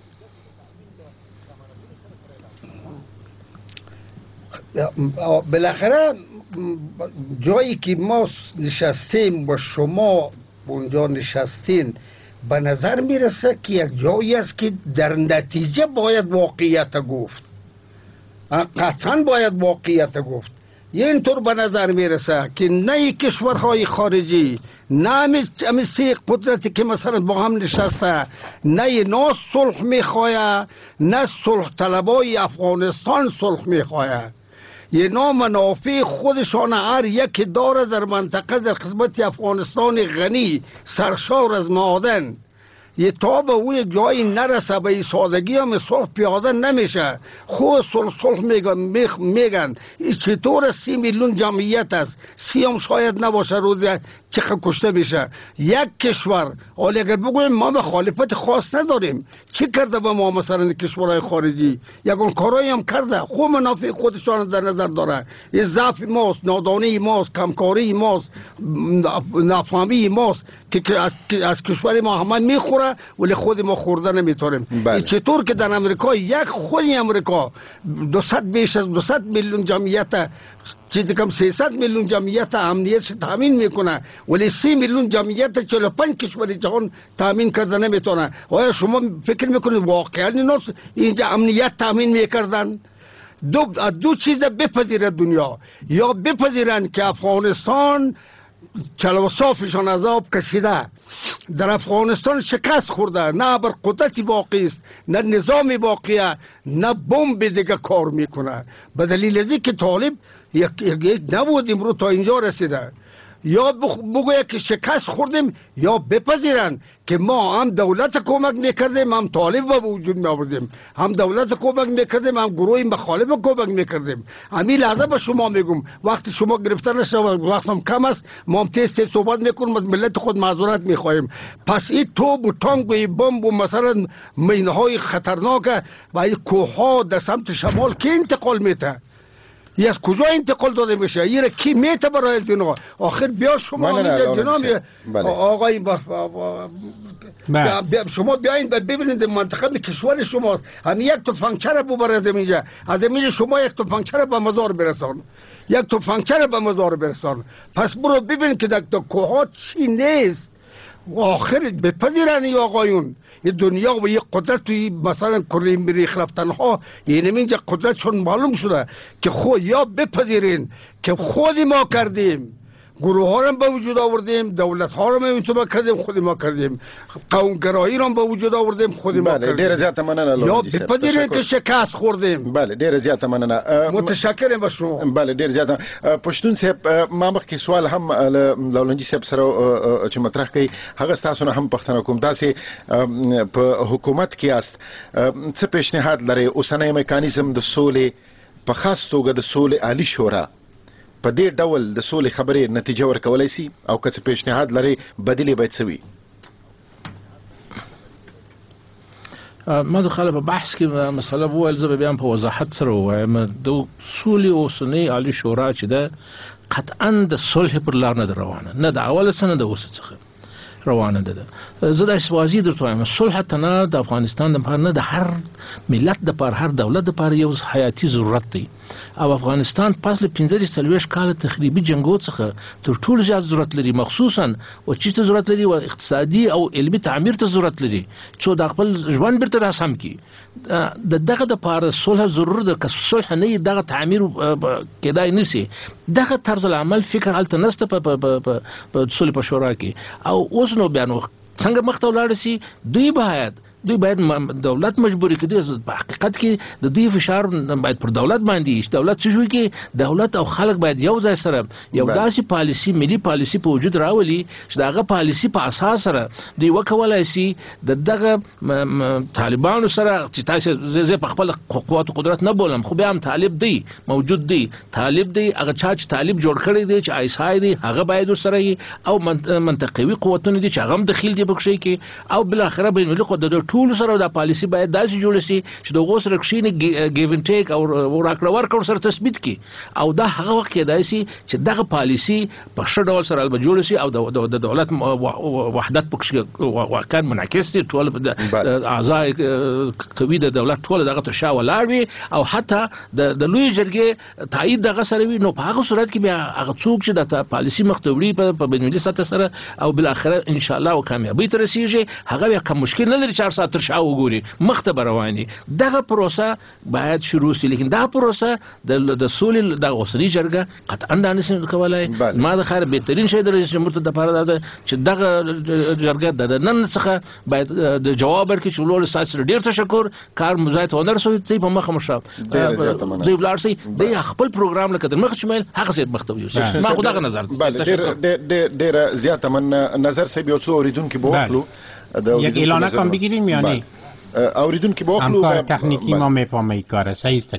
بالاخره جایی که ما نشستیم و شما اونجا نشستین به نظر میرسه که یک جایی است که در نتیجه باید واقعیت گفت، قطعا باید واقعیت گفت. یه اینطور به نظر میرسه که نه کشورهای خارجی نه همین سه قدرتی که مثلا با هم نشسته نه صلح میخواه نه صلح طلبای افغانستان صلح میخواه، یه منافع خودشان هر یک داره در منطقه در خدمت افغانستان غنی سرشار از معادن. یه تا به اون جایی نرسه به سادگی هم صلح پیاده نمیشه. خود صلح میگن چطور 30 میلیون جمعیت است، 30 هم شاید نباشه روز چقدر کشته میشه. یک کشور حالا اگر بگویم ما مخالفت خاص نداریم، چی کرده به ما مثلا کشورهای خارجی؟ یکون کارایی هم کرده، خود منافع خودشان در نظر داره. یه ضعف ماست، نادانی ماست، کمکاری ماست، نافهمی ماست که از کشور ما همه میخوره ولی خود ما خورده نمیتونیم. چطور که در امریکا یک خود امریکا 200 بیش از 200 میلیون جمعیت چیزی کم 300 میلیون جمعیت امنیتش تامین میکنه ولی 30 میلیون جمعیت 45 کشور جهان تامین کرده نمیتونه. آیا شما فکر میکنید واقعا اینجا امنیت تامین میکردن؟ دو چیز بپذیره دنیا، یا بپذیرن که افغانستان چلوصافشان از آب کشیده، در افغانستان شکست خورده، نه بر قدرتی باقی است، نه نظامی باقیه، نه بمب دیگه کار میکنه. به دلیل ازی که طالب یک نبود امروز تا اینجا رسیده. یا بگویه که شکست خوردیم یا بپذیرن که ما هم دولت کمک میکردیم هم طالب به وجود میآوردیم، هم دولت کمک میکردیم هم گروه مخالف کمک میکردیم. همین لحظه به شما میگم وقتی شما گرفتار نشه وقت هم کم است ما هم تیز صحبت میکنیم از ملت خود معذرت میخواهیم. پس این توپ و تانک و این بمب و مثلا مینهای خطرناک و این کوهها در سمت شمال که انتقال میته؟ یه از کجا انتقال داده میشه؟ یه کی میته برای دینا؟ آخر بیا شما اینجا جناب آقای شما بیاین ببینید منطقه کشور شماست، همین یک تفنگچه رو ببرید اینجا، از اینجا شما یک تفنگچه رو به مزار برسان، یک تفنگچه رو به مزار برسان. پس برو ببین که در کوهات چی نیست. آخر بپذیرن ای آقایون یه دنیا و یه قدرت توی مثلا کره مریخ رفتنها، یعنی اینجا قدرت چون معلوم شده که خود یا بپذیرین که خودی ما کردیم، گروه ها رو به وجود آوردیم، دولت ها رو میتونه کردیم خودی ما کردیم، قومگرایی رو به وجود آوردیم خودی ما کردیم. ډیر زیات مننه یا بپذیرین که شکست خوردیم. بله ډیر زیات مننه، متشکرم به شما. بله ډیر زیات. پښتون صاحب ما مخکې سوال هم لولنجي صاحب سره چې مطرح کړي هغه تاسو نه هم پښتنه کوم تاسو په حکومت کې است څه پیشنهاد لري اوسنۍ میکانیزم د سولې په خاص توګه د سولې عالی شورا په دې ډول د سولې خبرې نتیجه ورکولای شي او که څه پیشنهاد لري بدیل باید څه وي؟ ما دخل په بحث کې مسله وویل زه بیا په وضاحت سره وایم د سولې اوسنۍ عالی شورا چې ده قطعا د صلح پر لار نه روانه، نه د اوله سنه د اوسه څخه روانه ده. زه د واضح درته وایم صلح ته د افغانستان د لپاره نه د هر ملت د لپاره هر دولت د لپاره یو حیاتي ضرورت دی او افغانستان پس له 15 کال تخریبي جنگو څخه تر ټولو زیات ضرورت لري، مخصوصا او چې ته ضرورت لري او اقتصادي او علمي تعمیر ته ضرورت لري چې د خپل ژوند بیرته راسم کی. دغه د لپاره صلح ضرور ده، که صلح نه دغه تعمیر کېدای نشي. دغه طرز العمل فکر هلته نشته په صلح په شورا کې. او اوس نو بیانو څنګه مخته ولاړ شي دوی باید دوی باید دولت مجبوری کړي. په حقیقت کې د دوی فشار باید پر دولت باندې دولت څه شوی کې دولت او خلک باید یو ځای سره یو داسې پالیسی ملي پالیسی په وجود راولي چې داغه پالیسی په اساس سره دوی وکولای شي دغه طالبانو سره چې تاسو زه په خپل قوت او قدرت نه بولم خو بیا هم طالب دی موجود دی طالب دی هغه چې طالب جوړ کړی دی چې آیسای دی هغه باید سره او منطقوي قوتونه دي چې هغه هم دخیل دي بکشي کې او بل اخره بین المللي قدرت ټول سره د پالیسی باید داسې جوړ شي چې د غوس رکشینه ګیو ان ټیک او راکړه ورکړه سره تثبیت کی او دا هغه وخت کې داسي چې دغه پالیسی په ښه ډول سره به جوړ شي او د دولت وحدت پکې واقعا منعکس دي ټول اعضاء قوی د دولت ټول دغه تشا ولاړ او حتی د لوی جرګې تایید دغه سره وي نو په هغه صورت کې بیا هغه څوک چې د پالیسی مختوړي په بین المللي سطح سره او بل اخره ان شاء الله کامیابی تر رسیږي هغه بیا کوم مشکل نه لري 4 ساعت تر شا وګوري مخته رواني دغه پروسه باید شروع شي لیکن دا پروسه د سولې د اوسنی جرګه قطعا د انسان کولای ما د خیر بهترین شی د رئیس جمهور ته د پاره ده چې دغه جرګه د نن څخه باید د جواب ورکړي چې ولول ساس ډیر تشکر کار مزایت ونر سو ته په مخه مشه دوی بلار سي د خپل پروګرام لکه د مخ شمال هغه څه مختوي ما خدای نظر ډیر زیاته من نظر سي بيو څو اوریدونکو بوخلو یک اعلان کم بگیریم میانی اوریدونکو بوخلو همکار تکنیکی ما میفهمه کاره صحیح است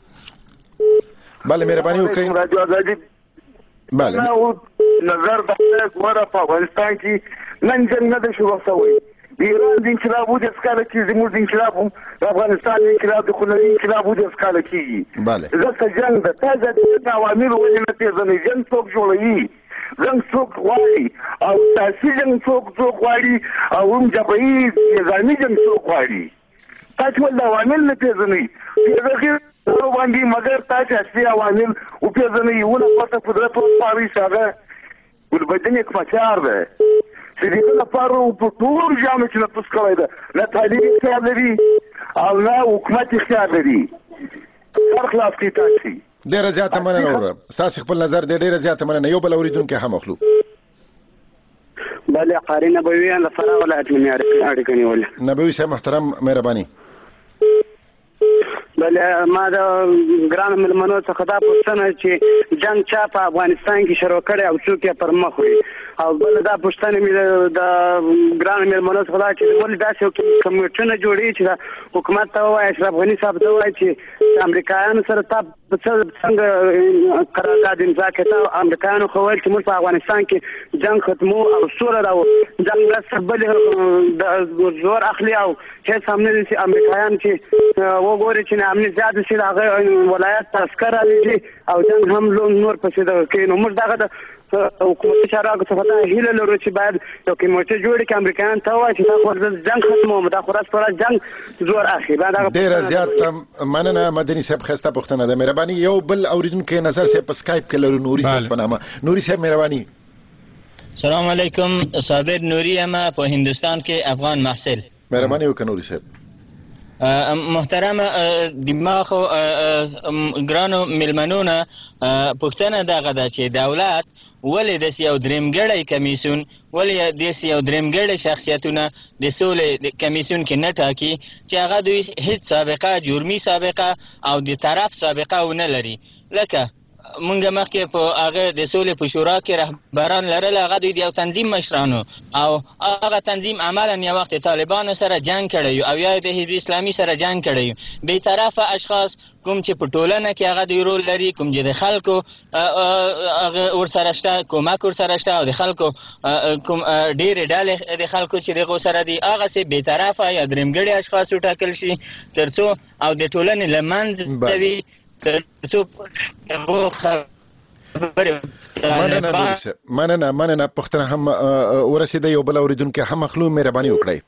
بله مهرباني وکړئ بله نظر د کومه په افغانستان کې نن جنګ نه د شروع شوی ایران د انقلاب د اسکاله کې زموږ د انقلاب د افغانستان د انقلاب د خلنی انقلاب د اسکاله کې بله زه جنگ د تازه د عوامل ولې نه پیژنې جنگ څوک جوړوي جنگ څوک غواړي او تاسو جنگ څوک غواړي او هم جبهي نظامي جنگ څوک غواړي تاسو ول عوامل نه پیژنې دغه باندې مگر تاسو اصلي عوامل او پیژنې یو نه پته قدرت او پاري شاګه ولبدنې کومچار ده چې دغه لپاره په ټول جامع چې نه پوس کوي ده نه تعلیم اختیار لري او نه حکومت اختیار لري هر خلاف کې تاسو ډیره زیاته مننه اور تاسو خپل نظر ډیره زیاته مننه یو بل اوریدونکو هم اخلو بله قارینه به وي لفرا ولا اتمنى اړیکه نیول نبوي صاحب محترم مهرباني بله ما د ګران ملمنو څخه دا پوښتنه چې جنگ چا په افغانستان کې شروع کړي او څوک یې پر مخ وړي او بل دا پوښتنه مې د ګران ملمنو څخه دا چې ولې داسې کمیټونه جوړي چې حکومت ته وایي اشرف غني صاحب ته وایي چې امریکایانو سره تاسو څنګه قرارداد امضا کړه امریکایانو خو ویل چې موږ په افغانستان کې جنگ ختمو او سوره راو جنگ له بل د زور اخلي او چې سامنے دي امریکایان چې وګوري چې امنیت زیات شي هغه ولایت تذکر علی او جنگ هم نور پسې دا کینو موږ دغه د حکومت شراکت څخه دا هیله لرو چې باید یو کمیټه جوړ کړي امریکایان ته وایي چې تاسو د جنگ ختمو دا خلاص پر جنگ زور اخی بعد هغه ډیر زیات مننه مدني صاحب خسته پښتنه ده مهرباني یو بل اوریدونکو نظر صاحب په سکایپ کې لرو نوري صاحب په نامه نوري صاحب مهرباني سلام علیکم صابر نوری ما په هندستان کې افغان محصل مهرباني وکړه نوري صاحب محترم دماغ ګرانو ملمنونه پښتنه دغه د چې دولت ولې د یو درېمګړی کمیسیون ولې د یو درېمګړی شخصیتونه د سولې کمیسیون کې نه ټاکي چې هغه دوی هیڅ سابقه جرمي سابقه او د طرف سابقه ونه لري لکه مونږ مخکې په هغه د سولې په شورا کې رهبران لرل هغه دوی د یو تنظیم مشرانو او هغه تنظیم عملاً یو وخت طالبانو سره جنگ کړی او یا د حزب اسلامي سره جنگ کړی بې طرفه اشخاص کوم چې په ټولنه کې هغه دوی رول لري کوم چې د خلکو هغه ورسره شته کومک ورسره شته او د خلکو کوم ډېرې ډلې د خلکو چې دغه سره دي هغسې بې طرفه یا درېمګړي اشخاص وټاکل شي تر څو او د ټولنې له منځه وي مننه پښتنه هم ورسېده یو بل اوریدونکو هم اخلو مهرباني وکړئ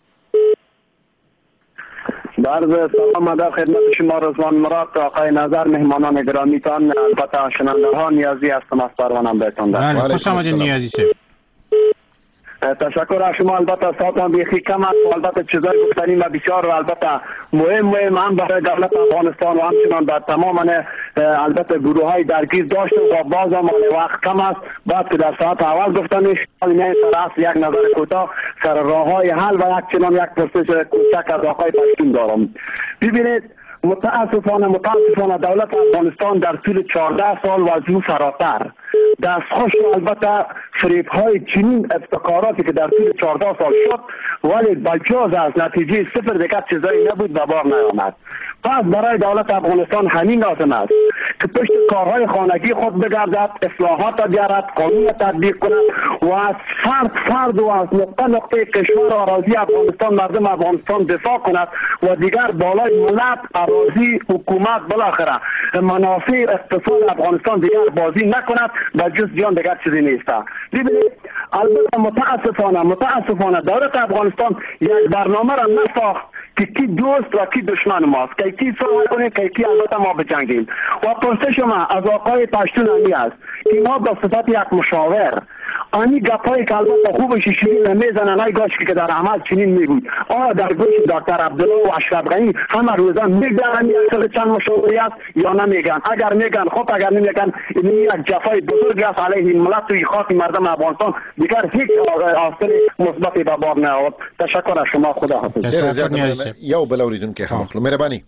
عرض سلام ادب خدمت شما رضوان مراد آقای نظر مهمانان گرامیتان البته شنونده ها نیازی هستم از پروانم بهتون خوش آمدید نیازی صاحب تشکر از شما. البته ساعتان بیخی کم است، البته چیزای گفتنی ما بسیار البته مهم هم برای دولت افغانستان و همچنان در تمام البته گروه های درگیر داشته و باز هم وقت کم است. بعد که در ساعت اول گفتنش میان سر یک نظر کوتاه سر راه های حل و یک چنان یک پرسش کوچک از آقای پشتون دارم. ببینید متاسفانه دولت افغانستان در طول 14 سال و از او فراتر دستخوش البته فریب های چنین ابتکاراتی که در طول 14 سال شد، ولی بجاز از نتیجه صفر دیگر چیزایی نبود و بار نیامد. پس برای دولت افغانستان همین لازم است که پشت کارهای خانگی خود بگردد، اصلاحات بیارد، قانون تطبیق کند و از فرد و از نقطه کشور و اراضی افغانستان، مردم افغانستان دفاع کند و دیگر بالای ملت، اراضی، حکومت، بالاخره منافع اقتصاد افغانستان دیگر بازی نکند و جز جان دیگر چیزی نیست. ببینید البته متاسفانه دولت افغانستان یک برنامه را نساخت که کی دوست و کی دشمن ماست، که کی صلح کنه که کی البته ما بجنگیم. و پرسش ما از آقای پشتون همی است که ما به صفت یک مشاور آنی گپایی که البته خوبش شیرین نمیزنن های گاش که در عمل چنین میگوید در گوش دکتر عبدالله و اشرف غنی همه روزا میگن اصل چند مشاوری است یا نمیگن؟ اگر میگن خب، اگر نمیگن این یک جفای بزرگ است علیه این ملت و خاک مردم افغانستان، دیگر هیچ اثر مثبتی به بار نیاورد. تشکر از شما. خدا حافظ. یو بل اوریدونکو همخلو مهربانی.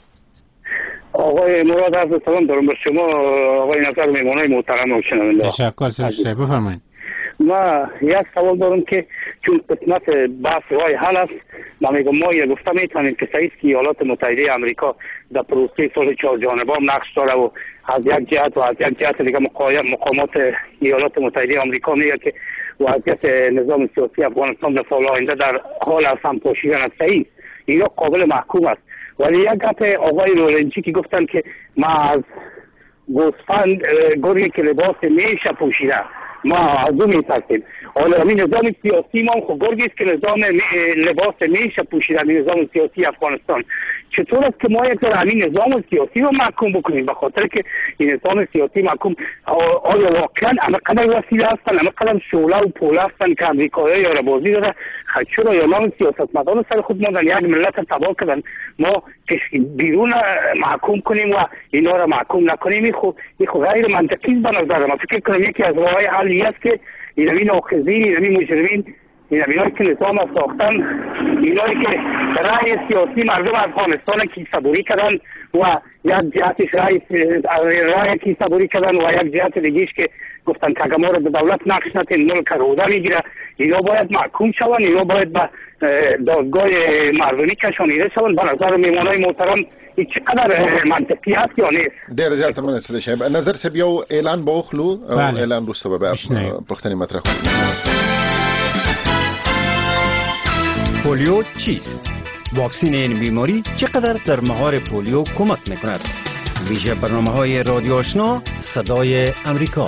آقای مراد عرض سلام دارم به شما، آقای نظر میمونای محترم و شنونده. تشکر سر بفرمایید. ما یک سوال دارم که چون قسمت بحث رای حل است، ما میگم ما یه گفته میتونیم که صحیح که ایالات متحده آمریکا در پروسه صلح چهار جانبه نقش داره و از یک جهت و از یک جهت دیگه مقامات ایالات متحده آمریکا میگه که وضعیت نظام سیاسی افغانستان در سال آینده در حال از هم پوشیدن است. صحیح اینا قابل محکوم است، ولی یک گپ آقای رولنچی که گفتن که ما از گوسفند گرگی که لباس میشه پوشیده ما از اون میترسیم. حالا همین نظام سیاسی ما خب گرگی است که لباس میشه پوشیده نظام سیاسی افغانستان. چطور است که ما یک در همین نظام سیاسی رو محکوم بکنیم؟ به خاطر که این نظام سیاسی محکوم آیا واقعا همه قدر وسیله هستن، همه قدر شعله و پوله هستن که امریکایی یا بازی داره؟ چرا یا سیاستمداران سر خود ماندن یک ملت تباه کردن؟ ما بیرون محکوم کنیم و اینا رو محکوم نکنیم، این خود غیر منطقی به نظر من. فکر کنم یکی از راه‌های حلی است که این ناقضین، این مجرمین، اینایی که نظام ساختن، اینایی که رأی سیاسی مردم افغانستان کیسه‌بری کردن و یک جهتش رأی کیسه‌بری کردن و یک جهت دیگهش که گفتن که ما رو به دولت نقش ندین ملک روده میگیره، اینا باید محکوم شون، اینا باید به دادگاه مردمی کشانیده شون. به نظر میمونای محترم این چقدر منطقی است یا نیست؟ ډېر زیات مناسب شي. نظر صاحب یو اعلان باخلو او اعلان وروسته به پښتني مطرح کوو. پولیو چیست؟ واکسین این بیماری چقدر در مهار پولیو کمک میکند؟ ویژه برنامه‌های رادیو آشنا صدای امریکا.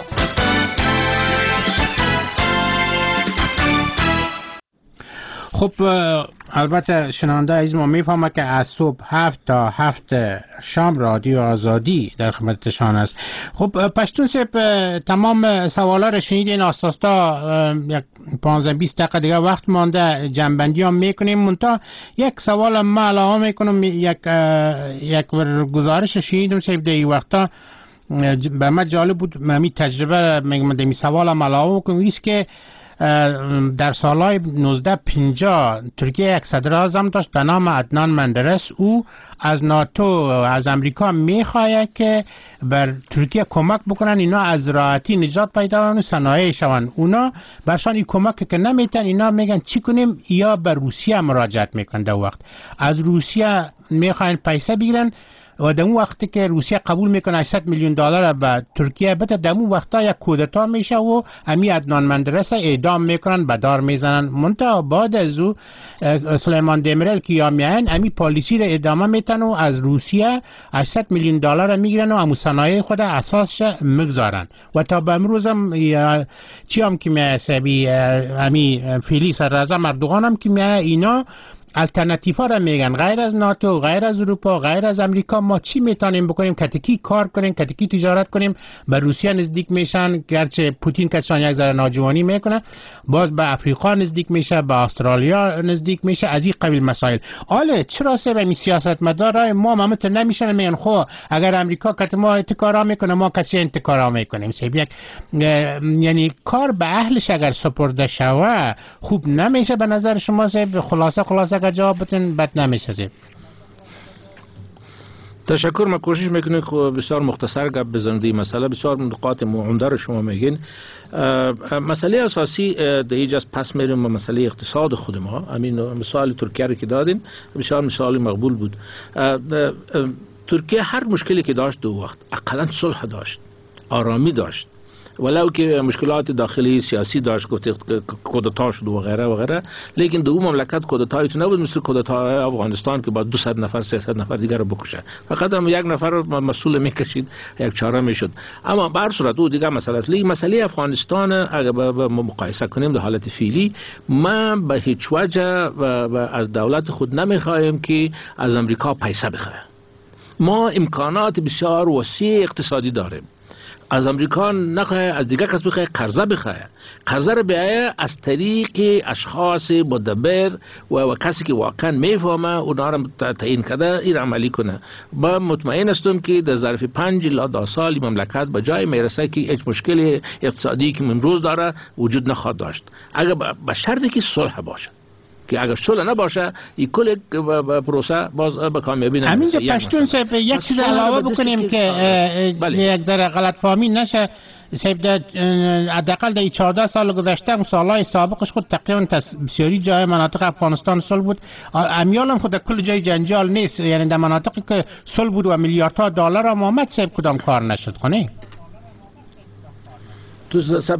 خب البته شنونده عزیز ما میفهمه که از صبح 7 تا 7 شام رادیو آزادی در خدمتشان است. خب پشتون صاحب تمام سوالا رو شنیدین، آساستا یک 15-20 دقیقه دیگه وقت مانده جنبندی هم میکنیم. منتها یک سوال ما علاوه میکنم، یک گزارش شنیدم صاحب در این وقتا به من جالب بود، من تجربه میگم در این سوال هم علاوه میکنم، ایست که در سالهای 1950 ترکیه یک صدر اعظم داشت به نام عدنان مندرس. او از ناتو از امریکا میخواهد که بر ترکیه کمک بکنن اینا از راحتی نجات پیدا کنن و صنایع شون. اونا برشان این کمک که نمیتن، اینا میگن چی کنیم؟ یا به روسیه مراجعت میکنن. در وقت از روسیه میخواین پیسه بگیرن و در اون وقتی که روسیه قبول میکنه 800 میلیون دلار به ترکیه بده، در اون وقتا یک کودتا میشه و امی عدنان مندرس اعدام میکنن، به دار میزنن. منتها بعد از او سلیمان دمیرل که یا میان امی پالیسی رو ادامه میتن و از روسیه 800 میلیون دلار میگیرن و امو صنایع خود اساسش میگذارن. و تا به امروز هم چی هم که میسبی امی فیلی سر رضا اردوغان هم که اینا الटरनेटिव ها را میگن، غیر از ناتو، غیر از اروپا، غیر از امریکا ما چی میتونیم بکنیم؟ کتکی کار کنیم، کتکی تجارت کنیم، به روسیه نزدیک میشن، گرچه پوتین کسان یک ذره ناجوانی میکنه، باز به افریقا نزدیک میشه، به استرالیا نزدیک میشه، از این قبیل مسائل. حالا چرا سه به سیاستمدارای ما ممت نمیشن میگن خو اگر امریکا کت ما اتکارا میکنه ما کسی انتکارا میکنیم؟ سیب یک یعنی کار به اهلش اگر سپرده شوه خوب نمیشه به نظر شما سیب؟ خلاصه اگر جواب بتین بد نمیشه سیب. تشکر. ما کوشش میکنیم که بسیار مختصر گپ بزنم. دی مسئله بسیار نقاط عمده رو شما میگین. مسئله اساسی در اینجاست پس میریم به مسئله اقتصاد خود ما. همین مثال ترکیه رو که دادین بسیار مثال مقبول بود. ترکیه هر مشکلی که داشت دو وقت اقلا صلح داشت، آرامی داشت، ولو که مشکلات داخلی سیاسی داشت، گفت کودتا شد و غیره و غیره، لیکن دو مملکت کودتایی تو نبود مثل کودتای افغانستان که با 200 نفر 300 نفر دیگر رو بکشه. فقط هم یک نفر رو مسئول میکشید، یک چاره میشد. اما به هر صورت او دیگر مسئله است. لیکن مسئله افغانستان اگر با مقایسه کنیم در حالت فعلی، ما به هیچ وجه از دولت خود نمیخوایم که از امریکا پیسه بخره. ما امکانات بسیار وسیع اقتصادی داریم. از امریکا نخواه، از دیگر کس بخواه قرضه بخواه. قرضه رو بیایه از طریق اشخاص مدبر و کسی که واقعا میفهمه اونا رو تعیین کرده این عملی کنه. با مطمئن هستم که در ظرف 5 الی 10 سال مملکت به جای میرسه که هیچ مشکل اقتصادی که امروز داره وجود نخواهد داشت، اگر به شرطی که صلح باشه. که اگر صلح نباشه این کل پروسه باز به کامیابی نمیرسه. همینجا پشتون صاحب یک چیز علاوه بکنیم که یک ذره غلط فهمی نشه. صاحب حداقل در 14 سال گذشته اون سالهای سابقش خود تقریبا بسیاری جای مناطق افغانستان صلح بود. امیال هم خود در کل جای جنجال نیست، یعنی در مناطقی که صلح بود و میلیاردها دلار هم آمد صاحب کدام کار نشد خونه؟ تو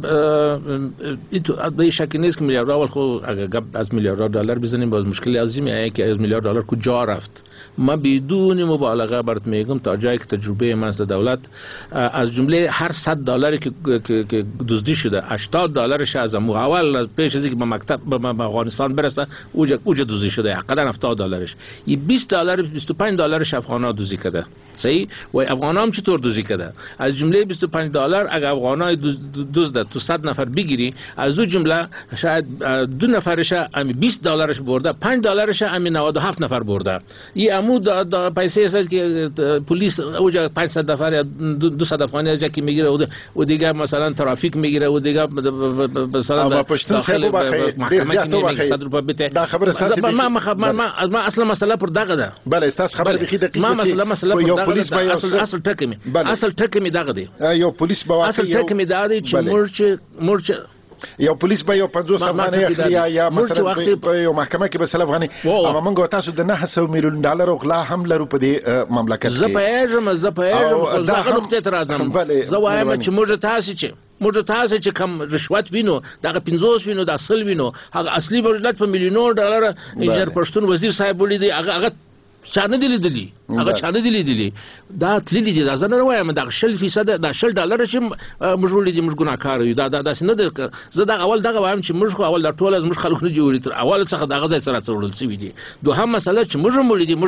به شکی نیست که میلیارد اول خود اگر از میلیارد دلار بزنیم باز مشکلی عظیمی است که از میلیارد دلار کجا رفت. ما بدون مبالغه برات میگم تا جایی که تجربه من از دولت از جمله هر 100 دلاری که دزدی شده 80 دلارش از اول از پیش از اینکه به مکتب به افغانستان برسه اوج دزدی شده، حداقل 70 دلارش. این 20 دلار 25 دلارش افغانا دزدی کرده. صحیح؟ و افغانا هم چطور دزدی کرده؟ از جمله 25 دلار اگر افغانای دزد تو 100 نفر بگیری، از اون جمله شاید 2 نفرش هم 20 دلارش برده، 5 دلارش هم 97 نفر برده. این عمود پیسه است که پلیس اوجا 500 نفر یا 200 افغانی از یکی میگیره و دیگه مثلا ترافیک میگیره و دیگه مثلا داخل محکمه میگیره 100 روپیه بده. دا خبر اساسي ما اصلا مسئله پر دغه ده. بله اساس خبر بخي دقیق ما مسئله پر دغه ده. اصل ټکمی دغه دی. یو پولیس به واقع اصل ټکمی دغه دی چې مرچ یو پولیس به یو 50 افغانۍ اخلي یا مثلا په یو محکمه کې به 100 افغانۍ. اما موږ تاسو د 900 میلیون ډالر غلا هم لرو په دې مملکت کې. زه پېژم دغه نقطه ته راځم. زه وایم چې موږ تاسو چې کم رشوت وینو دغه 50 وینو د اصل وینو هغه اصلي دولت په میلیونونو ډالر انجنیر پښتون وزیر صاحب ولیدي هغه چانه دي هغه چانه دي دا تللی دي دا زنه وایم دا 0% دا 10 ډالر چې موږ ولیدي موږ ګناکار یو دا څنګه ده. زه دا اول دغه وایم چې موږ خو اول د ټول از موږ خلک نه جوړی تر اول څخه دغه ځای سره څورل سوي دي. دوهم مسله چې موږ ولیدي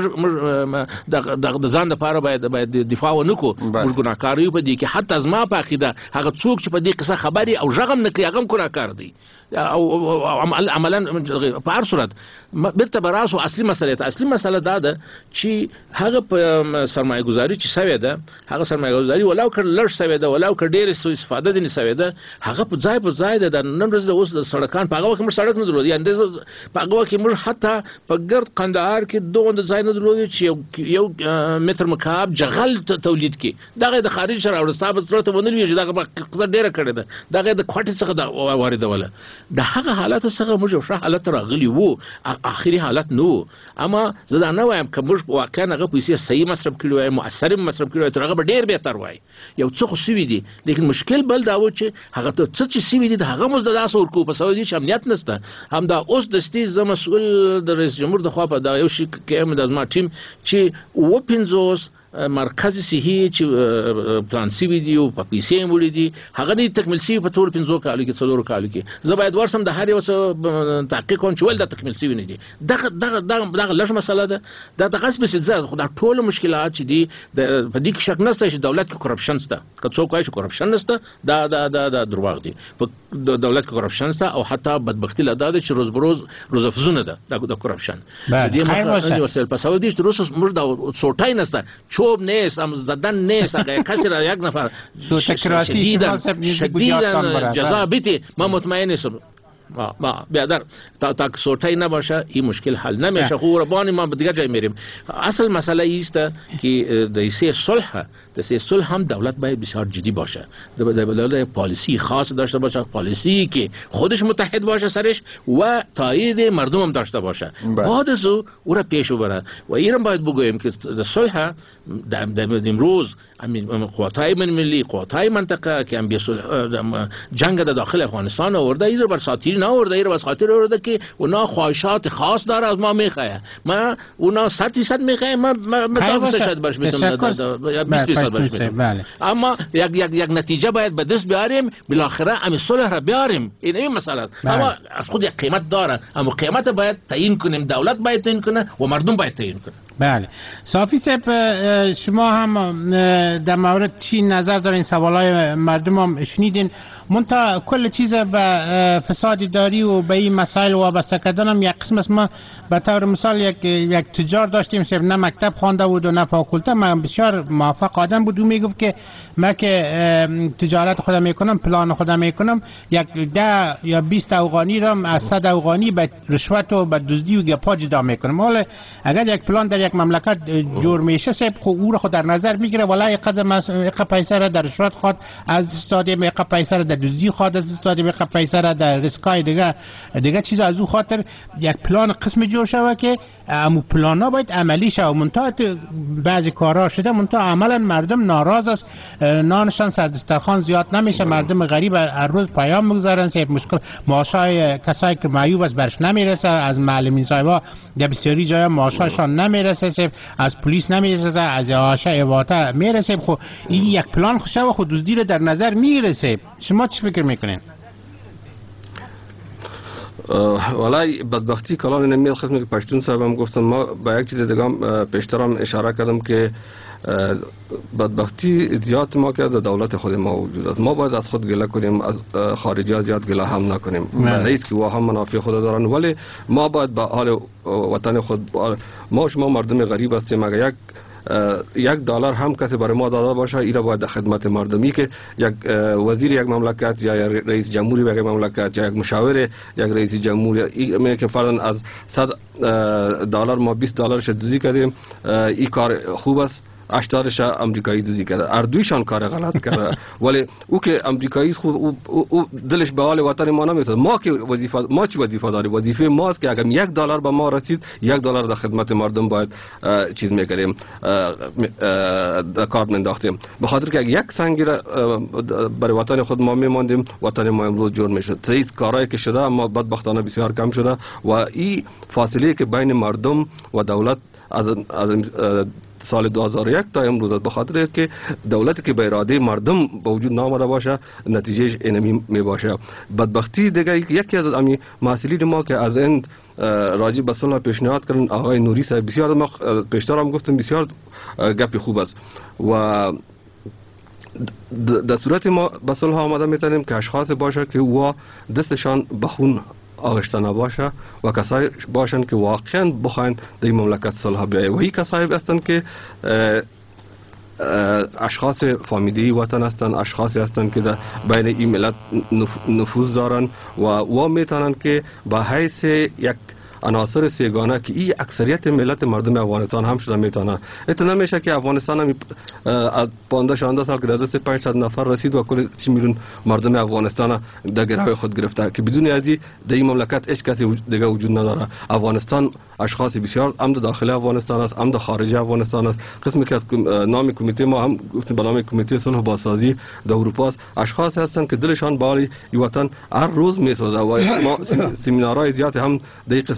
موږ د ځان لپاره باید دفاع ونکو. موږ ګناکار یو په دې کې حتی از ما په عقیده هغه څوک چې په دې قصه خبري او ژغم نه کوي هغه ګناکار دي او عملا په هر صورت بیرته براسو اصلي مسله دا ده چې هغه په سرمایه گذاری چې سوي ده هغه سرمایه گذاری ولو کړ لړ سوي ده ولو کړ ډېر سو استفاده دي نه سوي ده هغه په ځای ده. نن ورځ د اوس د سړکان په هغه کې موږ سړک نه درلود، یعنی په هغه کې موږ حتی په ګرد قندهار کې دوه ځای نه درلود چې یو متر مکعب جغل تولید کی دغه د خارج سره ورسابه ضرورت ونلوي چې دغه قصه ډیره کړې ده دغه د کوټې څخه وارده ولا د هغه حالت څخه موږ ښه حالت راغلی وو، اخري حالت نو. اما زه دا نه وایم که موږ واقعا هغه پیسې صحیح مصرف کړي وای، مؤثر مصرف کړي وای، تر هغه ډیر بهتر وای. یو څه خو سوي دي، لیکن مشکل بل دا و چې هغه څه چې سوي دي د هغه مزد داس ورکو په سعودي چې امنیت نشته. هم دا اوس د ستې مسؤل د رئیس جمهور د خوا په دا یو شي کې هم د ما ټیم چې و 50 مرکز صحي چې پلان سی وی دی او په پیسې مولې دي هغه نه تکمیل سی په ټول 5 کالو کې 4 کالو کې زه باید ورسم د هر یو څه تحقیق کوم چې ول د تکمیل سی نه دي دغه لږ مسله ده د غصب سزا خو د ټول مشکلات چې دي په دې کې شک نشته چې دولت کې کرپشن شته که څوک وايي چې کرپشن نشته دا دروغ دي په دولت کې کرپشن شته او حتی بدبختی لدا ده چې روز بروز روزافزونه ده د کرپشن دې مسله وسیل په سعودي چې روس موږ د سوټای نشته چوب نیست هم زدن نیست اگه کسی را یک نفر شدیداً جزا بیتی ما مطمئن نیستم ما بیادر تا سوټای نباشه این مشکل حل نمیشه خو ربانی ما به دیگه جای میریم اصل مسئله ایست که در سه صلح هم دولت باید بسیار جدی باشه دولت پالیسی خاص داشته باشه پالیسی که خودش متحد باشه سرش و تایید مردم هم داشته باشه بعد از او را پیش ببره و اینم باید بگویم که صلح امروز قواتای من ملی قواتای منطقه که هم جنگ در داخل افغانستان آورده این رو بر ساتیر نآورده این رو بس خاطر آورده که اونا خواهشات خاص داره از ما میخواه ما اونا 100% میخواه ما 10% باش میتونم 20% باش اما یک نتیجه باید به دست بیاریم بالاخره هم صلح را بیاریم این مسئله است اما از خود یک قیمت داره اما قیمت باید تعیین کنیم دولت باید تعیین کنه و مردم باید تعیین کنه بله صافی صاحب شما هم در مورد چی نظر دارین سوالای مردم هم شنیدین منتها کل چیز به فساد داری و به این مسائل وابسته کردن هم یک قسم است ما به طور مثال یک تجار داشتیم که نه مکتب خوانده بود و نه فاکولته من بسیار موفق آدم بود و میگفت که من که تجارت خودم میکنم پلان خودم میکنم یک 10 یا 20 افغانی را از 100 افغانی به رشوت و به دزدی و گپا جدا میکنم حالا اگر یک پلان در یک مملکت جور میشه سب او را خود در نظر میگیره ولی یک پیسه را در رشوت خواهد از استادیم یک پیسه را در دزدی خواهد از استادیم یک پیسه را در ریسکای دیگه چیز از او خاطر یک پلان قسم جور شوه که امو پلانا باید عملی شوه منتها بعضی کارها شده منتها عملا مردم ناراض است نانشان سر دسترخوان زیاد نمیشه مردم غریب هر روز پیام میگذارن سه مشکل معاشای کسایی که معیوب است برش نمیرسه از معلمین صاحبا در بسیاری جایا معاشاشان نمیرسه از پلیس نمیرسه از آشا اواتا میرسه خو این یک پلان خوشا و خود دزدی رو در نظر میرسه شما چی فکر میکنین والله بدبختی کلان نمیاد خدمت که پشتون صاحبم گفتم ما با یک چیز دیگه هم پیشترم اشاره کردم که بدبختی زیاد ما که در دولت خود ما وجود است ما باید از خود گله کنیم از خارجی ها زیاد گله هم نکنیم مزایز که و هم منافع خود دارن ولی ما باید به حال وطن خود ما شما مردم غریب هستیم اگر $1 هم کسی برای ما داده باشه اینا باید در خدمت مردمی که یک وزیر یک مملکت یا رئیس جمهوری یک مملکت یا یک مشاور یک رئیس جمهوری که فرضاً از $100 ما $20 دزدی کردیم این کار خوب است 80 امریکایی دزدی کرده اردویشان کار غلط کرده ولی او که امریکایی خوب او دلش به حال وطن ما نمیسازه ما که ما چی وظیفه داریم وظیفه ماست که اگر $1 به ما رسید $1 در خدمت مردم باید چیز میکردیم کار مینداختیم به خاطر که یک سنگی را برای وطن خود ما میماندیم وطن ما امروز جور میشد سیز کارهایی که شده اما بدبختانه بسیار کم شده و این فاصله که بین مردم و دولت از سال 2001 تا امروز به خاطر که دولتی که به اراده مردم با وجود نامده باشه نتیجهش اینمی می باشه بدبختی دیگه یکی از امی مسائلی ما که از این راجع به صلح پیشنهاد کردن آقای نوری صاحب بسیار ما پیشتر هم گفتم بسیار گپ خوب است و در صورت ما به صلح آمده میتونیم که اشخاص باشه که و دستشان بخون آغشته نباشه و کسایی باشند که واقعا بخواین در این مملکت صلح بیاید و این کسایی هستند که اشخاص فامیلی وطن هستند اشخاصی هستند که در بین این ملت نفوذ دارند و میتونند که به حیث یک عناصر سیگانه که این اکثریت ملت مردم افغانستان هم شده میتونه اتنا میشه که افغانستان هم 15 سال که در دست 500 نفر رسید و کل 30 میلیون مردم افغانستان در گروه خود گرفته که بدون ازی در این مملکت هیچ کسی دیگه وجود نداره افغانستان اشخاص بسیار هم در داخل افغانستان است هم در خارج افغانستان است قسمی که از نام کمیته ما هم گفتیم به نام کمیته صلح و بازسازی در اروپا است اشخاص هستند که دلشان به حال وطن هر روز میسوزه و ما سمینارهای زیاد هم در این قسمت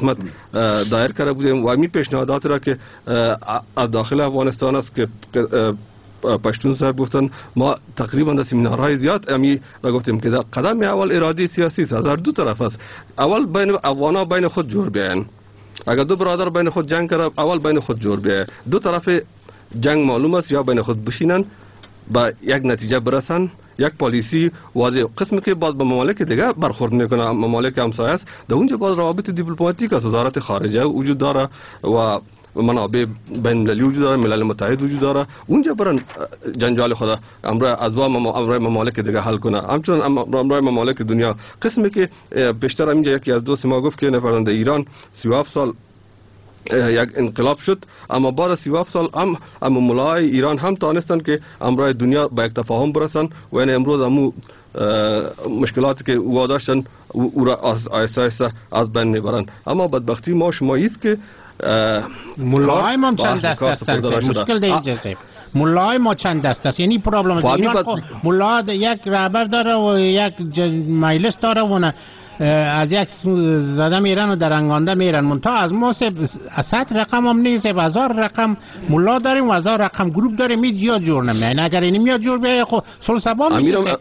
حکومت دایر کرده بودیم و همین پیشنهادات را که از داخل افغانستان است که پشتون صاحب گفتن ما تقریبا در سمینارهای زیاد امی را گفتیم که قدم اول اراده سیاسی است، از دو طرف است. اول بین افغانا بین خود جور بیاین، اگر دو برادر بین خود جنگ کرد اول بین خود جور بیاین، دو طرف جنگ معلوم است یا بین خود بشینن با یک نتیجه برسن، یک پالیسی واضح قسمی که باز به ممالک دیگه برخورد میکنه، ممالک همسایه است، در اونجا باز روابط دیپلماتیک است، وزارت خارجه وجود داره و منابع بین المللی وجود داره، ملل متحد وجود داره، اونجا برن جنجال خدا امر از امر ممالک دیگه حل کنه. همچنین امر ممالک دنیا قسمی که بیشتر اینجا یکی از دوست ما گفت که نفرند ایران 37 سال یک انقلاب شد، اما بعد از 37 سال هم ملای ایران هم تانستن که امرای دنیا به یک تفاهم برسن و این امروز همو مشکلاتی که او داشتن او را آهسته آهسته از بین میبرن. اما بدبختی ما شمایی است که ملای ما چند دست هستند، مشکل در اینجاست. ملای ما چند دست است، یعنی پرابلم است. ایران ملا یک رهبر داره و یک مجلس داره و از یک زده میرن و درنگانده میرن، منتها از ما از 100 رقم هم نیست، 1000 رقم ملا داریم و 1000 رقم گروپ داریم، هیچ جا جور نمیاد. اگر این میاد جور بیاید خب صلح صبا میشه.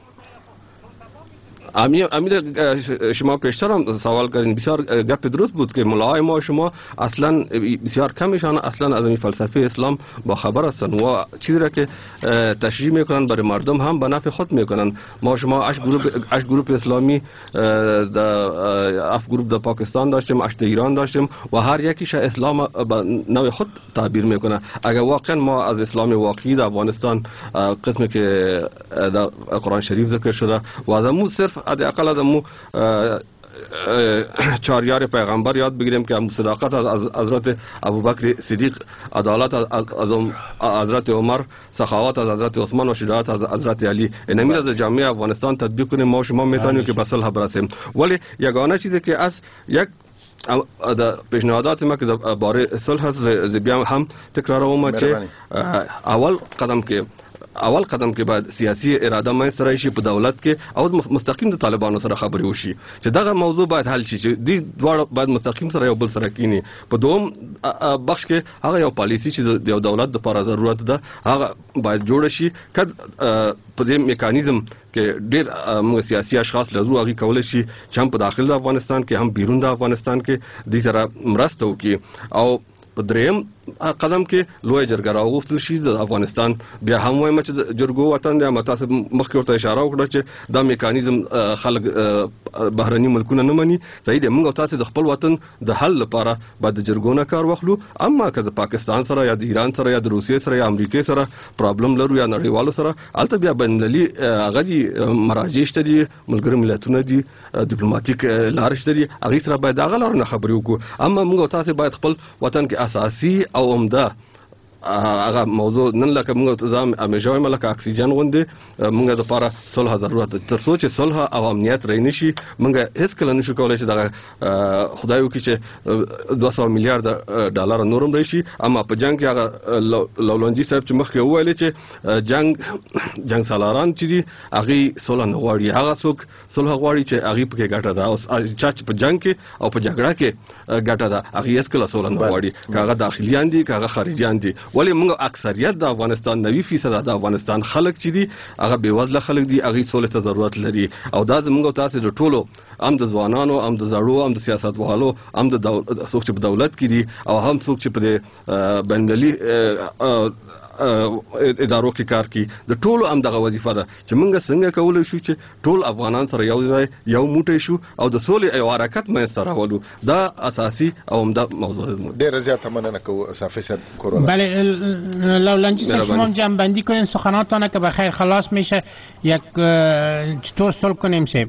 امیر شما پیشتر هم سوال کردین، بسیار گپ درست بود که ملاهای ما شما اصلا بسیار کمشان اصلا از این فلسفه اسلام با خبر هستن و چیزی را که تشریح میکنن برای مردم هم به نفع خود میکنن. ما شما 8 گروپ اسلامی اف گروپ در پاکستان داشتیم، 8 ایران داشتیم و هر یکیش اسلام به نوع خود تعبیر میکنه. اگر واقعا ما از اسلام واقعی در افغانستان قسمی که در قرآن شریف ذکر شده و از صرف حداقل از امو 4 یار پیغمبر یاد بگیریم که صداقت از حضرت ابوبکر صدیق، عدالت از حضرت عمر، سخاوت از حضرت عثمان و شجاعت از حضرت علی، اینمی از جامعه افغانستان تطبیق کنیم ما شما میتونیم که به صلح برسیم. ولی یگانه چیزی که از یک پیشنهادات ما که باره صلح هست بیام هم تکرارم که اول قدم که باید سیاسی اراده منځته راشي په دولت کې او مستقیم د طالبانو سره خبرې وشي چې دغه موضوع باید حل شي، چې دې دواړه باید مستقیم سره یو بل سره کینی. په دوم بخش کې هغه یو پالیسی چې د دولت لپاره ضرورت ده هغه باید جوړ شي، کله په دې میکانیزم کې ډېر موږ سیاسي اشخاص لرو هغه کولای شي چې هم په داخل افغانستان کې هم بیرون د افغانستان کې دې سره مرسته وکړي. او په دریم قدم کې لوی جرګه راوغوښتل شي د افغانستان. بیا هم وایم چې جرګو وطن دی، متاسف مخکې ورته اشاره وکړه چې دا میکانیزم خلک بهرني ملکونه نه مني. صحیح دی، موږ تاسو د خپل وطن د حل لپاره باید د جرګو نه کار واخلو. اما که د پاکستان سره یا د ایران سره یا د روسیې سره یا امریکای سره پرابلم لرو یا نړیوالو سره، البته بیا بین المللي هغه دي مراجع شته دي، ملګري ملتونه دي، ډیپلوماټیک لارې شته دي، هغې سره باید هغه لارو نه خبرې وکړو. اما موږ تاسو باید خپل وطن کې اساسي او عمده هغه موضوع نن لکه موږ ځم امیجوي ملک اکسیجن غوندي موږ د لپاره صلح ضرورت ده. تر څو چې صلح او امنیت رې نشي موږ هیڅ کله نشو کولای چې دغه خدای وکړي چې 200 میلیارډ ډالر نورم راشي. اما په جنگ کې هغه لولنجي صاحب چې مخکې وویل چې جنگ سالاران چې دي هغه صلح نه غواړي، هغه څوک صلح غواړي چې هغه پکې ګټه ده او چې په جنگ کې او په جګړه کې ګټه ده هغه هیڅ کله صلح نه غواړي، هغه داخليان دي هغه خارجيان دي. ولی موږ اکثریت د افغانستان 90% د افغانستان خلک چې دي هغه بیوزله خلک دي، هغه سولې ته ضرورت لري. او دا زموږ تاسو د ټولو هم د ځوانانو هم د زړو هم د سیاستوالو هم د څوک چې په دولت کې دي او هم څوک چې په بین المللي ادارو کې کار کوي، د ټولو هم دغه وظیفه ده چې موږ څنګه کولای شو چې ټول افغانان سره یو ځای یو موټی شو او د سولې یو حرکت منځته راولو. دا اساسي او عمده موضوع ده. ډېره زیاته مننه کوو صافی صاحب کورونا. بله لولنجی صاحب شما جمع‌بندی کنین سخناتتان که به خیر خلاص میشه، یک چطور صلح کنیم صاحب؟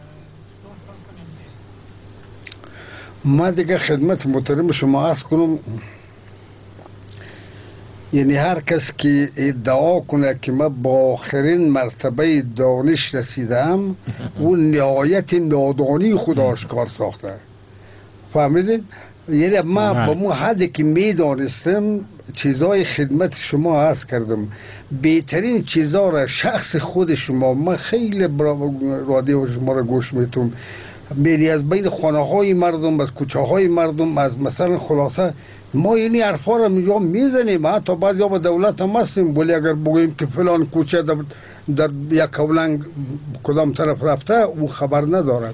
ما دیگه خدمت محترم شما عرض کنم، یعنی هر کس که ادعا کنه که من با آخرین مرتبه دانش رسیدم و نهایت نادانی خود آشکار ساخته. فهمیدین؟ یعنی ما با مو حدی که میدانستم چیزای خدمت شما عرض کردم، بهترین چیزا را شخص خود شما، من خیلی رادیو شما را گوش میتونم، میری از بین خانه های مردم، از کوچه های مردم، از مثلا خلاصه ما اینی حرفا رو میجا میزنیم. حتی بعضی ها با دولت هم هستیم، ولی اگر بگوییم که فلان کوچه در یک کولنگ کدام طرف رفته او خبر ندارد.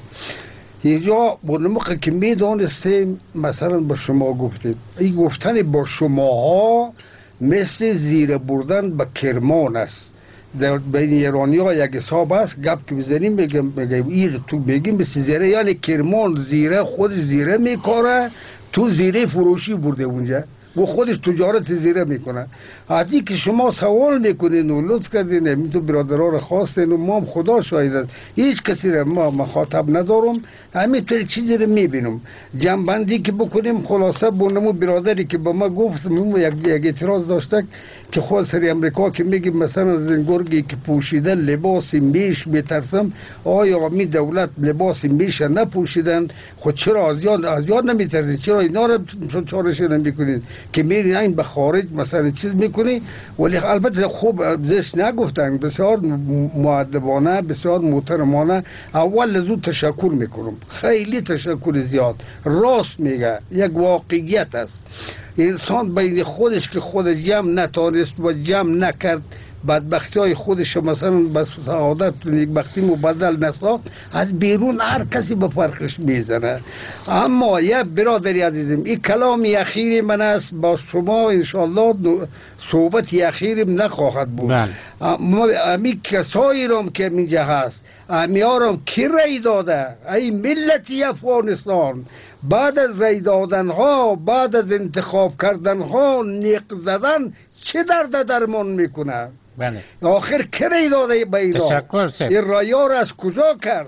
اینجا موقع که میدانستیم مثلا با شما گفتیم این گفتن با شماها مثل زیر بردن به کرمان است. در بین ایرانی ها یک حساب است، گپ که بزنیم بگیم این تو بگیم مثل زیره، یعنی کرمان زیره خود زیره میکاره، تو زیره فروشی برده اونجا و خودش تجارت زیره میکنه. از این که شما سوال میکنین و لطف کردین می تو برادرها رو خواستین و ما هم خدا شاهد است هیچ کسی رو ما مخاطب ندارم، همینطور چیزی رو میبینم جنبندی که بکنیم. خلاصه بونمو برادری که با ما گفت یک اعتراض داشته که خود سری امریکا که میگیم مثلا زنگرگی که پوشیدن لباس میش میترسم، آیا می دولت لباس میش نپوشیدن؟ خود چرا از یاد نمیترسید؟ چرا اینا رو چارش نمیکنید که میرین این به خارج مثلا چیز میکنی؟ ولی البته خوب زش نگفتن، بسیار مؤدبانه بسیار محترمانه. اول زود تشکر میکنم، خیلی تشکر زیاد. راست میگه، یک واقعیت است. انسان بین خودش که خودش جمع نتانست و جمع نکرد، بدبختی های خودش مثلا به سعادت و نیکبختی مبدل نساخت، از بیرون هر کسی به فرقش میزنه. اما یه برادری عزیزم، این کلامی اخیری من است با شما، انشالله صحبت اخیرم نخواهد بود. امی کسایی رام که اینجا هست، امی ها رام کی رای داده؟ ای ملتی افغانستان بعد از رای دادن ها، بعد از انتخاب کردن ها، نیق زدن چه درد درمان میکنه؟ بله. آخر کی رای داده به اینا؟ تشکر سید. این رایار از کجا کرد؟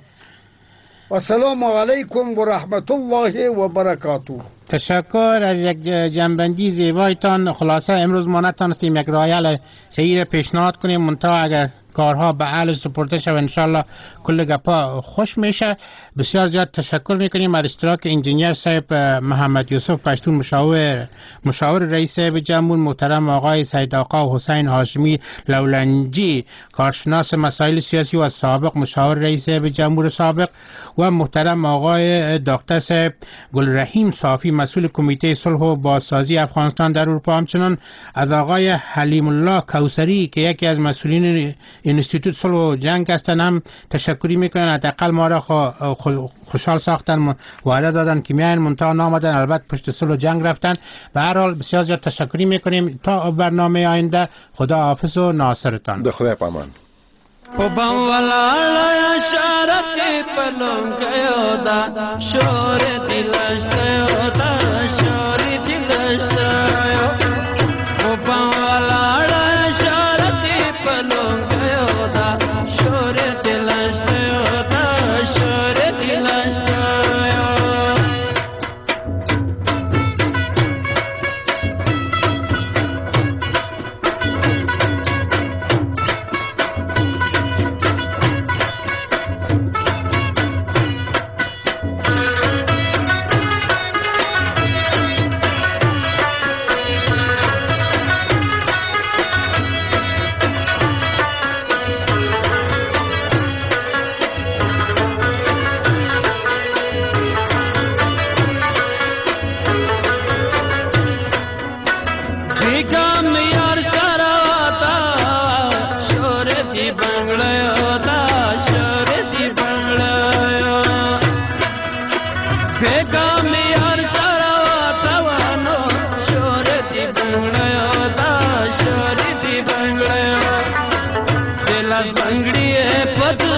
و سلام علیکم و رحمت الله و برکاته. تشکر از یک جنبندی زیبایتان. خلاصه امروز ما نتانستیم یک رایل صحیح پیشنهاد کنیم، منتها اگر کارها به اهل سپرده شد انشالله کل گپا خوش میشه. بسیار زیاد تشکر میکنیم از اشتراک انجینیر صاحب محمد یوسف پشتون، مشاور رئیس جمهور، محترم آقای سید آقا حسین هاشمی لولنجی، کارشناس مسائل سیاسی و سابق مشاور رئیس جمهور سابق، و محترم آقای دکتر صاحب گلرحیم صافی، مسئول کمیته صلح و بازسازی افغانستان در اروپا. همچنان از آقای حلیم الله کوثری که یکی از مسئولین انستیتوت صلح و جنگ هستند هم تشکری میکنن. حداقل ما را خوشحال ساختن، وعده دادن که میاین، منتها نامدن، البته پشت صلح و جنگ رفتن. به هر حال بسیار زیاد تشکری میکنیم. تا برنامه آینده، خدا حافظ و ناصرتان. د خدای پامان. وبم ولا شارت پلم کيو دا شور دلشتو دا شور دلشتو وبم ولا شارت پلم کيو دا شور دلشتو دا شور دلشتو बंगड़ी है पद